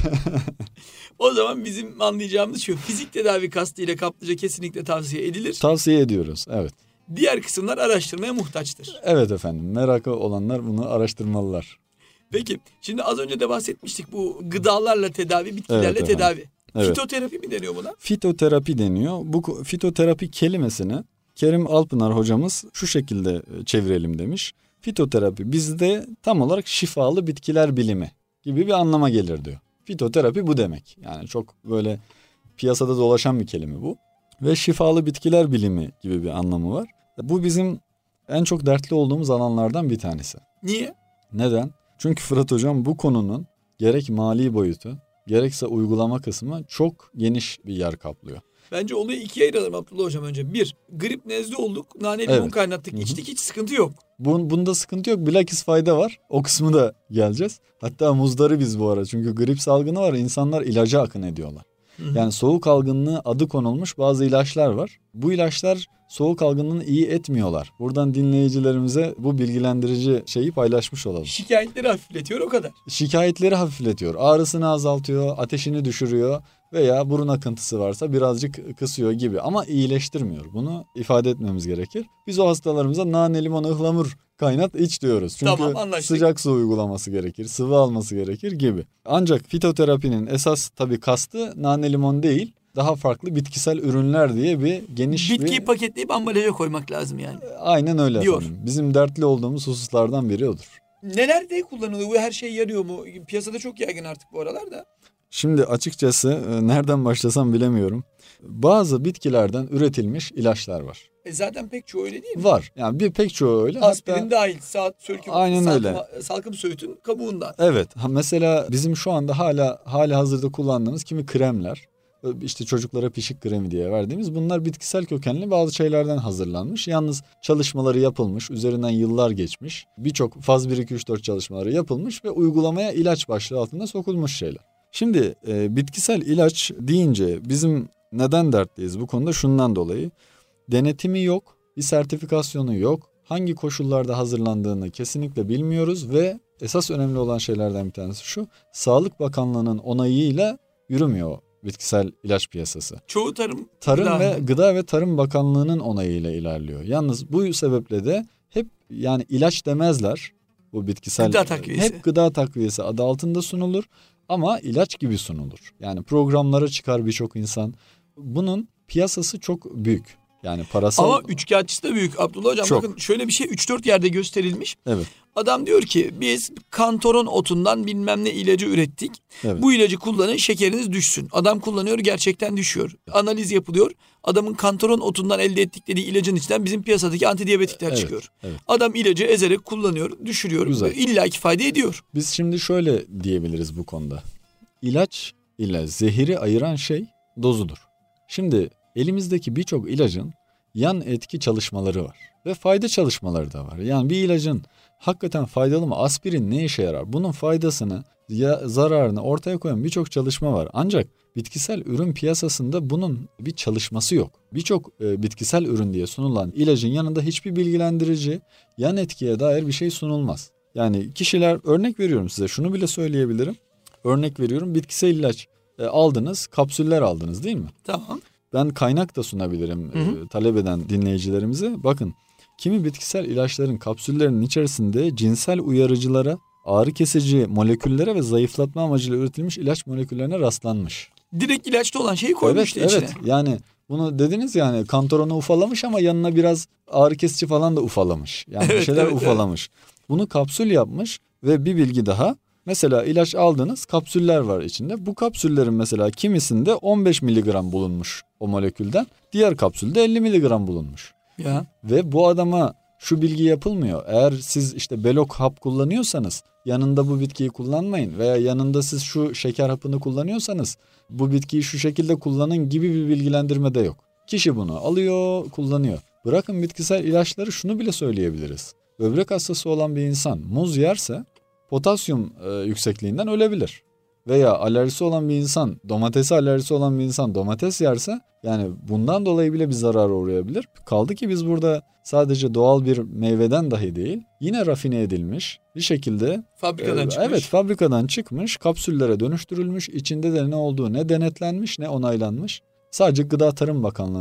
o zaman bizim anlayacağımız şu: fizik tedavi kastıyla kaplıca kesinlikle tavsiye edilir. Tavsiye ediyoruz, evet. Diğer kısımlar araştırmaya muhtaçtır. Evet efendim, merakı olanlar bunu araştırmalılar. Peki şimdi az önce de bahsetmiştik, bu gıdalarla tedavi, bitkilerle tedavi. Evet. Fitoterapi mi deniyor buna? Fitoterapi deniyor. Bu fitoterapi kelimesini Kerim Alpınar hocamız şu şekilde çevirelim demiş. Fitoterapi bizde tam olarak şifalı bitkiler bilimi gibi bir anlama gelir diyor. Fitoterapi bu demek. Yani çok böyle piyasada dolaşan bir kelime bu. Ve şifalı bitkiler bilimi gibi bir anlamı var. Bu bizim en çok dertli olduğumuz alanlardan bir tanesi. Niye? Neden? Çünkü Fırat Hocam bu konunun gerek mali boyutu gerekse uygulama kısmı çok geniş bir yer kaplıyor. Bence olayı ikiye ayıralım Abdullah Hocam önce. Bir, grip nezle olduk. Nane limon kaynattık, içtik, hiç sıkıntı yok. Bunda sıkıntı yok. Bilakis fayda var. O kısmı da geleceğiz. Hatta muzdarı biz bu ara. Çünkü grip salgını var. İnsanlar ilaca akın ediyorlar. Yani soğuk algınlığı adı konulmuş bazı ilaçlar var. Bu ilaçlar soğuk algınlığını iyi etmiyorlar. Buradan dinleyicilerimize bu bilgilendirici şeyi paylaşmış olalım. Şikayetleri hafifletiyor, o kadar. Şikayetleri hafifletiyor. Ağrısını azaltıyor, ateşini düşürüyor veya burun akıntısı varsa birazcık kısıyor gibi. Ama iyileştirmiyor. Bunu ifade etmemiz gerekir. Biz o hastalarımıza nane, limon, ıhlamur kaynat iç diyoruz. Çünkü tamam, sıcak su uygulaması gerekir, sıvı alması gerekir gibi. Ancak fitoterapinin esas tabii kastı nane, limon değil. Daha farklı bitkisel ürünler diye bir geniş bitkiyi paketleyip ambalaja koymak lazım yani. Aynen öyle diyor. Efendim. Bizim dertli olduğumuz hususlardan biri odur. Nelerde kullanılıyor? Bu her şey yarıyor mu? Piyasada çok yaygın artık bu aralarda. Şimdi açıkçası nereden başlasam bilemiyorum. Bazı bitkilerden üretilmiş ilaçlar var. Zaten pek çoğu öyle değil mi? Var. Yani pek çoğu öyle. Aspirin hatta dahil. Sörküm, aynen öyle. Salkım söğütün kabuğundan. Evet. Mesela bizim şu anda hali hazırda kullandığımız kimi kremler, işte çocuklara pişik kremi diye verdiğimiz, bunlar bitkisel kökenli bazı şeylerden hazırlanmış. Yalnız çalışmaları yapılmış, üzerinden yıllar geçmiş. Birçok faz 1 2 3 4 çalışmaları yapılmış ve uygulamaya ilaç başlığı altında sokulmuş şeyler. Şimdi bitkisel ilaç deyince bizim neden dertliyiz bu konuda? Şundan dolayı. Denetimi yok, bir sertifikasyonu yok. Hangi koşullarda hazırlandığını kesinlikle bilmiyoruz ve esas önemli olan şeylerden bir tanesi şu: Sağlık Bakanlığı'nın onayıyla yürümüyor bitkisel ilaç piyasası. Çoğu tarım ve Gıda ve Tarım Bakanlığı'nın onayıyla ilerliyor. Yalnız bu sebeple de hep yani ilaç demezler. Bu bitkisel gıda takviyesi. Hep gıda takviyesi adı altında sunulur ama ilaç gibi sunulur. Yani programlara çıkar birçok insan. Bunun piyasası çok büyük. Yani parasal. Ama üçkağıtçısı da büyük Abdullah Hocam. Çok. Bakın şöyle bir şey 3-4 yerde gösterilmiş. Evet. Adam diyor ki biz kantaron otundan bilmem ne ilacı ürettik. Evet. Bu ilacı kullanın, şekeriniz düşsün. Adam kullanıyor, gerçekten düşüyor. Analiz yapılıyor. Adamın kantaron otundan elde ettik dediği ilacın içinden bizim piyasadaki antidiyabetikler çıkıyor. Evet. Adam ilacı ezerek kullanıyor, düşürüyor. Güzel. İllaki fayda ediyor. Biz şimdi şöyle diyebiliriz bu konuda. İlaç ile zehiri ayıran şey dozudur. Şimdi elimizdeki birçok ilacın yan etki çalışmaları var ve fayda çalışmaları da var. Yani bir ilacın hakikaten faydalı mı? Aspirin ne işe yarar? Bunun faydasını ya zararını ortaya koyan birçok çalışma var. Ancak bitkisel ürün piyasasında bunun bir çalışması yok. Birçok bitkisel ürün diye sunulan ilacın yanında hiçbir bilgilendirici, yan etkiye dair bir şey sunulmaz. Yani kişiler, örnek veriyorum size, şunu bile söyleyebilirim. Örnek veriyorum, bitkisel ilaç aldınız, kapsüller aldınız değil mi? Tamam. Ben kaynak da sunabilirim talep eden dinleyicilerimize. Bakın, kimi bitkisel ilaçların kapsüllerinin içerisinde cinsel uyarıcılara, ağrı kesici moleküllere ve zayıflatma amacıyla üretilmiş ilaç moleküllerine rastlanmış. Direkt ilaçta olan şeyi koymuş içine. Evet, yani bunu dediniz yani, kantaronu ufalamış ama yanına biraz ağrı kesici falan da ufalamış. Yani bir şeyler ufalamış. Bunu kapsül yapmış ve bir bilgi daha. Mesela ilaç aldınız, kapsüller var içinde. Bu kapsüllerin mesela kimisinde 15 miligram bulunmuş o molekülden. Diğer kapsülde 50 miligram bulunmuş. Ya. Ve bu adama şu bilgi yapılmıyor. Eğer siz işte Belok hap kullanıyorsanız yanında bu bitkiyi kullanmayın. Veya yanında siz şu şeker hapını kullanıyorsanız bu bitkiyi şu şekilde kullanın gibi bir bilgilendirme de yok. Kişi bunu alıyor, kullanıyor. Bırakın bitkisel ilaçları, şunu bile söyleyebiliriz. Böbrek hastası olan bir insan muz yerse potasyum yüksekliğinden ölebilir. Veya alerjisi olan bir insan, domatese alerjisi olan bir insan domates yerse yani bundan dolayı bile bir zarar uğrayabilir. Kaldı ki biz burada sadece doğal bir meyveden dahi değil, yine rafine edilmiş bir şekilde fabrikadan çıkmış. Evet, fabrikadan çıkmış, kapsüllere dönüştürülmüş, içinde de ne olduğu ne denetlenmiş ne onaylanmış. Sadece Gıda Tarım Bakanlığı'nın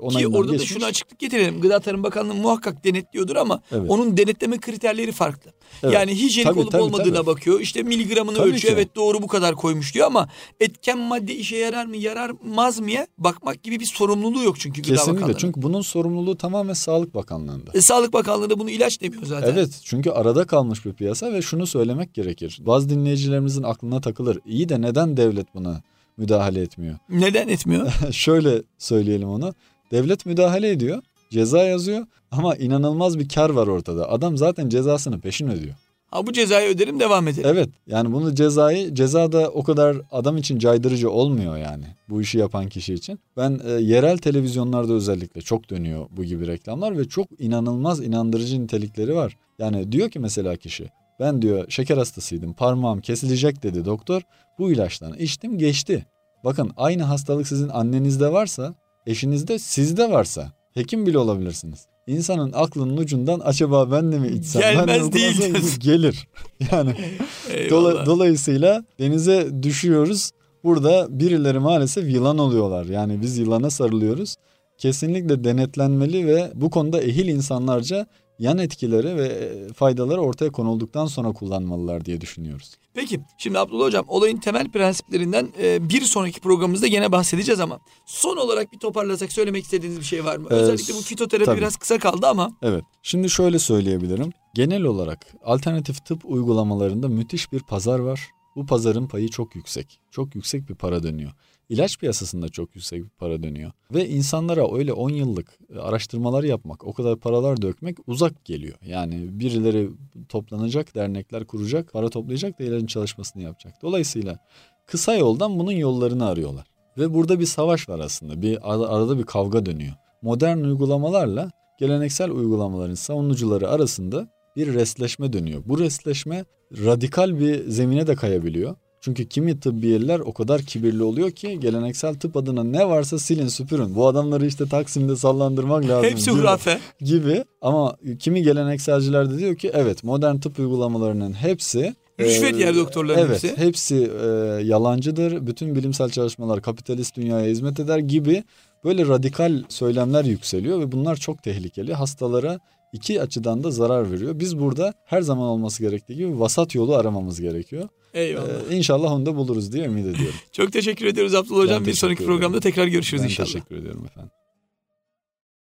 onayından Ki orada geçmiş. da şunu açıklık getirelim. Gıda Tarım Bakanlığı muhakkak denetliyordur ama Evet. onun denetleme kriterleri farklı. Evet. Yani hijyenik olup olmadığına tabii. bakıyor. İşte miligramını Tabii ölçüyor. ki. Evet doğru bu kadar koymuş diyor ama etken madde işe yarar mı yaramaz mıya bakmak gibi bir sorumluluğu yok çünkü Gıda Kesinlikle, Bakanlığı'nın. çünkü bunun sorumluluğu tamamen Sağlık Bakanlığı'nda. Sağlık Bakanlığı da bunu ilaç demiyor zaten. Evet, çünkü arada kalmış bir piyasa ve şunu söylemek gerekir. Bazı dinleyicilerimizin aklına takılır. İyi de neden devlet buna müdahale etmiyor? Neden etmiyor? Şöyle söyleyelim onu. Devlet müdahale ediyor, ceza yazıyor ama inanılmaz bir kar var ortada. Adam zaten cezasını peşin ödüyor. Ha bu cezayı öderim devam edelim. Evet, yani bunu ceza da o kadar adam için caydırıcı olmuyor yani bu işi yapan kişi için. Ben yerel televizyonlarda özellikle çok dönüyor bu gibi reklamlar ve çok inanılmaz inandırıcı nitelikleri var. Yani diyor ki mesela kişi, ben diyor şeker hastasıydım, parmağım kesilecek dedi doktor, bu ilaçtan içtim geçti. Bakın aynı hastalık sizin annenizde varsa, eşinizde, sizde varsa hekim bile olabilirsiniz. İnsanın aklının ucundan acaba ben de mi içsem? Gelmez değil diyorsun. Gelir. Yani Eyvallah. dolayısıyla denize düşüyoruz. Burada birileri maalesef yılan oluyorlar. Yani biz yılana sarılıyoruz. Kesinlikle denetlenmeli ve bu konuda ehil insanlarca yan etkileri ve faydaları ortaya konulduktan sonra kullanmalılar diye düşünüyoruz. Peki şimdi Abdullah Hocam olayın temel prensiplerinden bir sonraki programımızda gene bahsedeceğiz ama son olarak bir toparlasak söylemek istediğiniz bir şey var mı? Özellikle bu fitoterapi tabii. biraz kısa kaldı ama. Evet, şimdi şöyle söyleyebilirim. Genel olarak alternatif tıp uygulamalarında müthiş bir pazar var. Bu pazarın payı çok yüksek. Çok yüksek bir para dönüyor. İlaç piyasasında çok yüksek bir para dönüyor. Ve insanlara öyle 10 yıllık araştırmalar yapmak, o kadar paralar dökmek uzak geliyor. Yani birileri toplanacak, dernekler kuracak, para toplayacak da ilacın çalışmasını yapacak. Dolayısıyla kısa yoldan bunun yollarını arıyorlar. Ve burada bir savaş var aslında. Arada bir kavga dönüyor. Modern uygulamalarla geleneksel uygulamaların savunucuları arasında bir restleşme dönüyor. Bu restleşme radikal bir zemine de kayabiliyor. Çünkü kimi tıbbiyeliler o kadar kibirli oluyor ki geleneksel tıp adına ne varsa silin süpürün. Bu adamları işte Taksim'de sallandırmak lazım. Hepsi hurafe. Gibi. Ama kimi gelenekselciler de diyor ki evet, modern tıp uygulamalarının hepsi Rüşvet yer doktorların evet, hepsi. hepsi yalancıdır. Bütün bilimsel çalışmalar kapitalist dünyaya hizmet eder gibi böyle radikal söylemler yükseliyor ve bunlar çok tehlikeli. Hastalara iki açıdan da zarar veriyor. Biz burada her zaman olması gerektiği gibi vasat yolu aramamız gerekiyor. Eyvallah. İnşallah onu da buluruz diye ümit ediyorum. Çok teşekkür ediyoruz Abdullah Hocam. Bir sonraki programda tekrar görüşürüz ben inşallah. Teşekkür ediyorum efendim.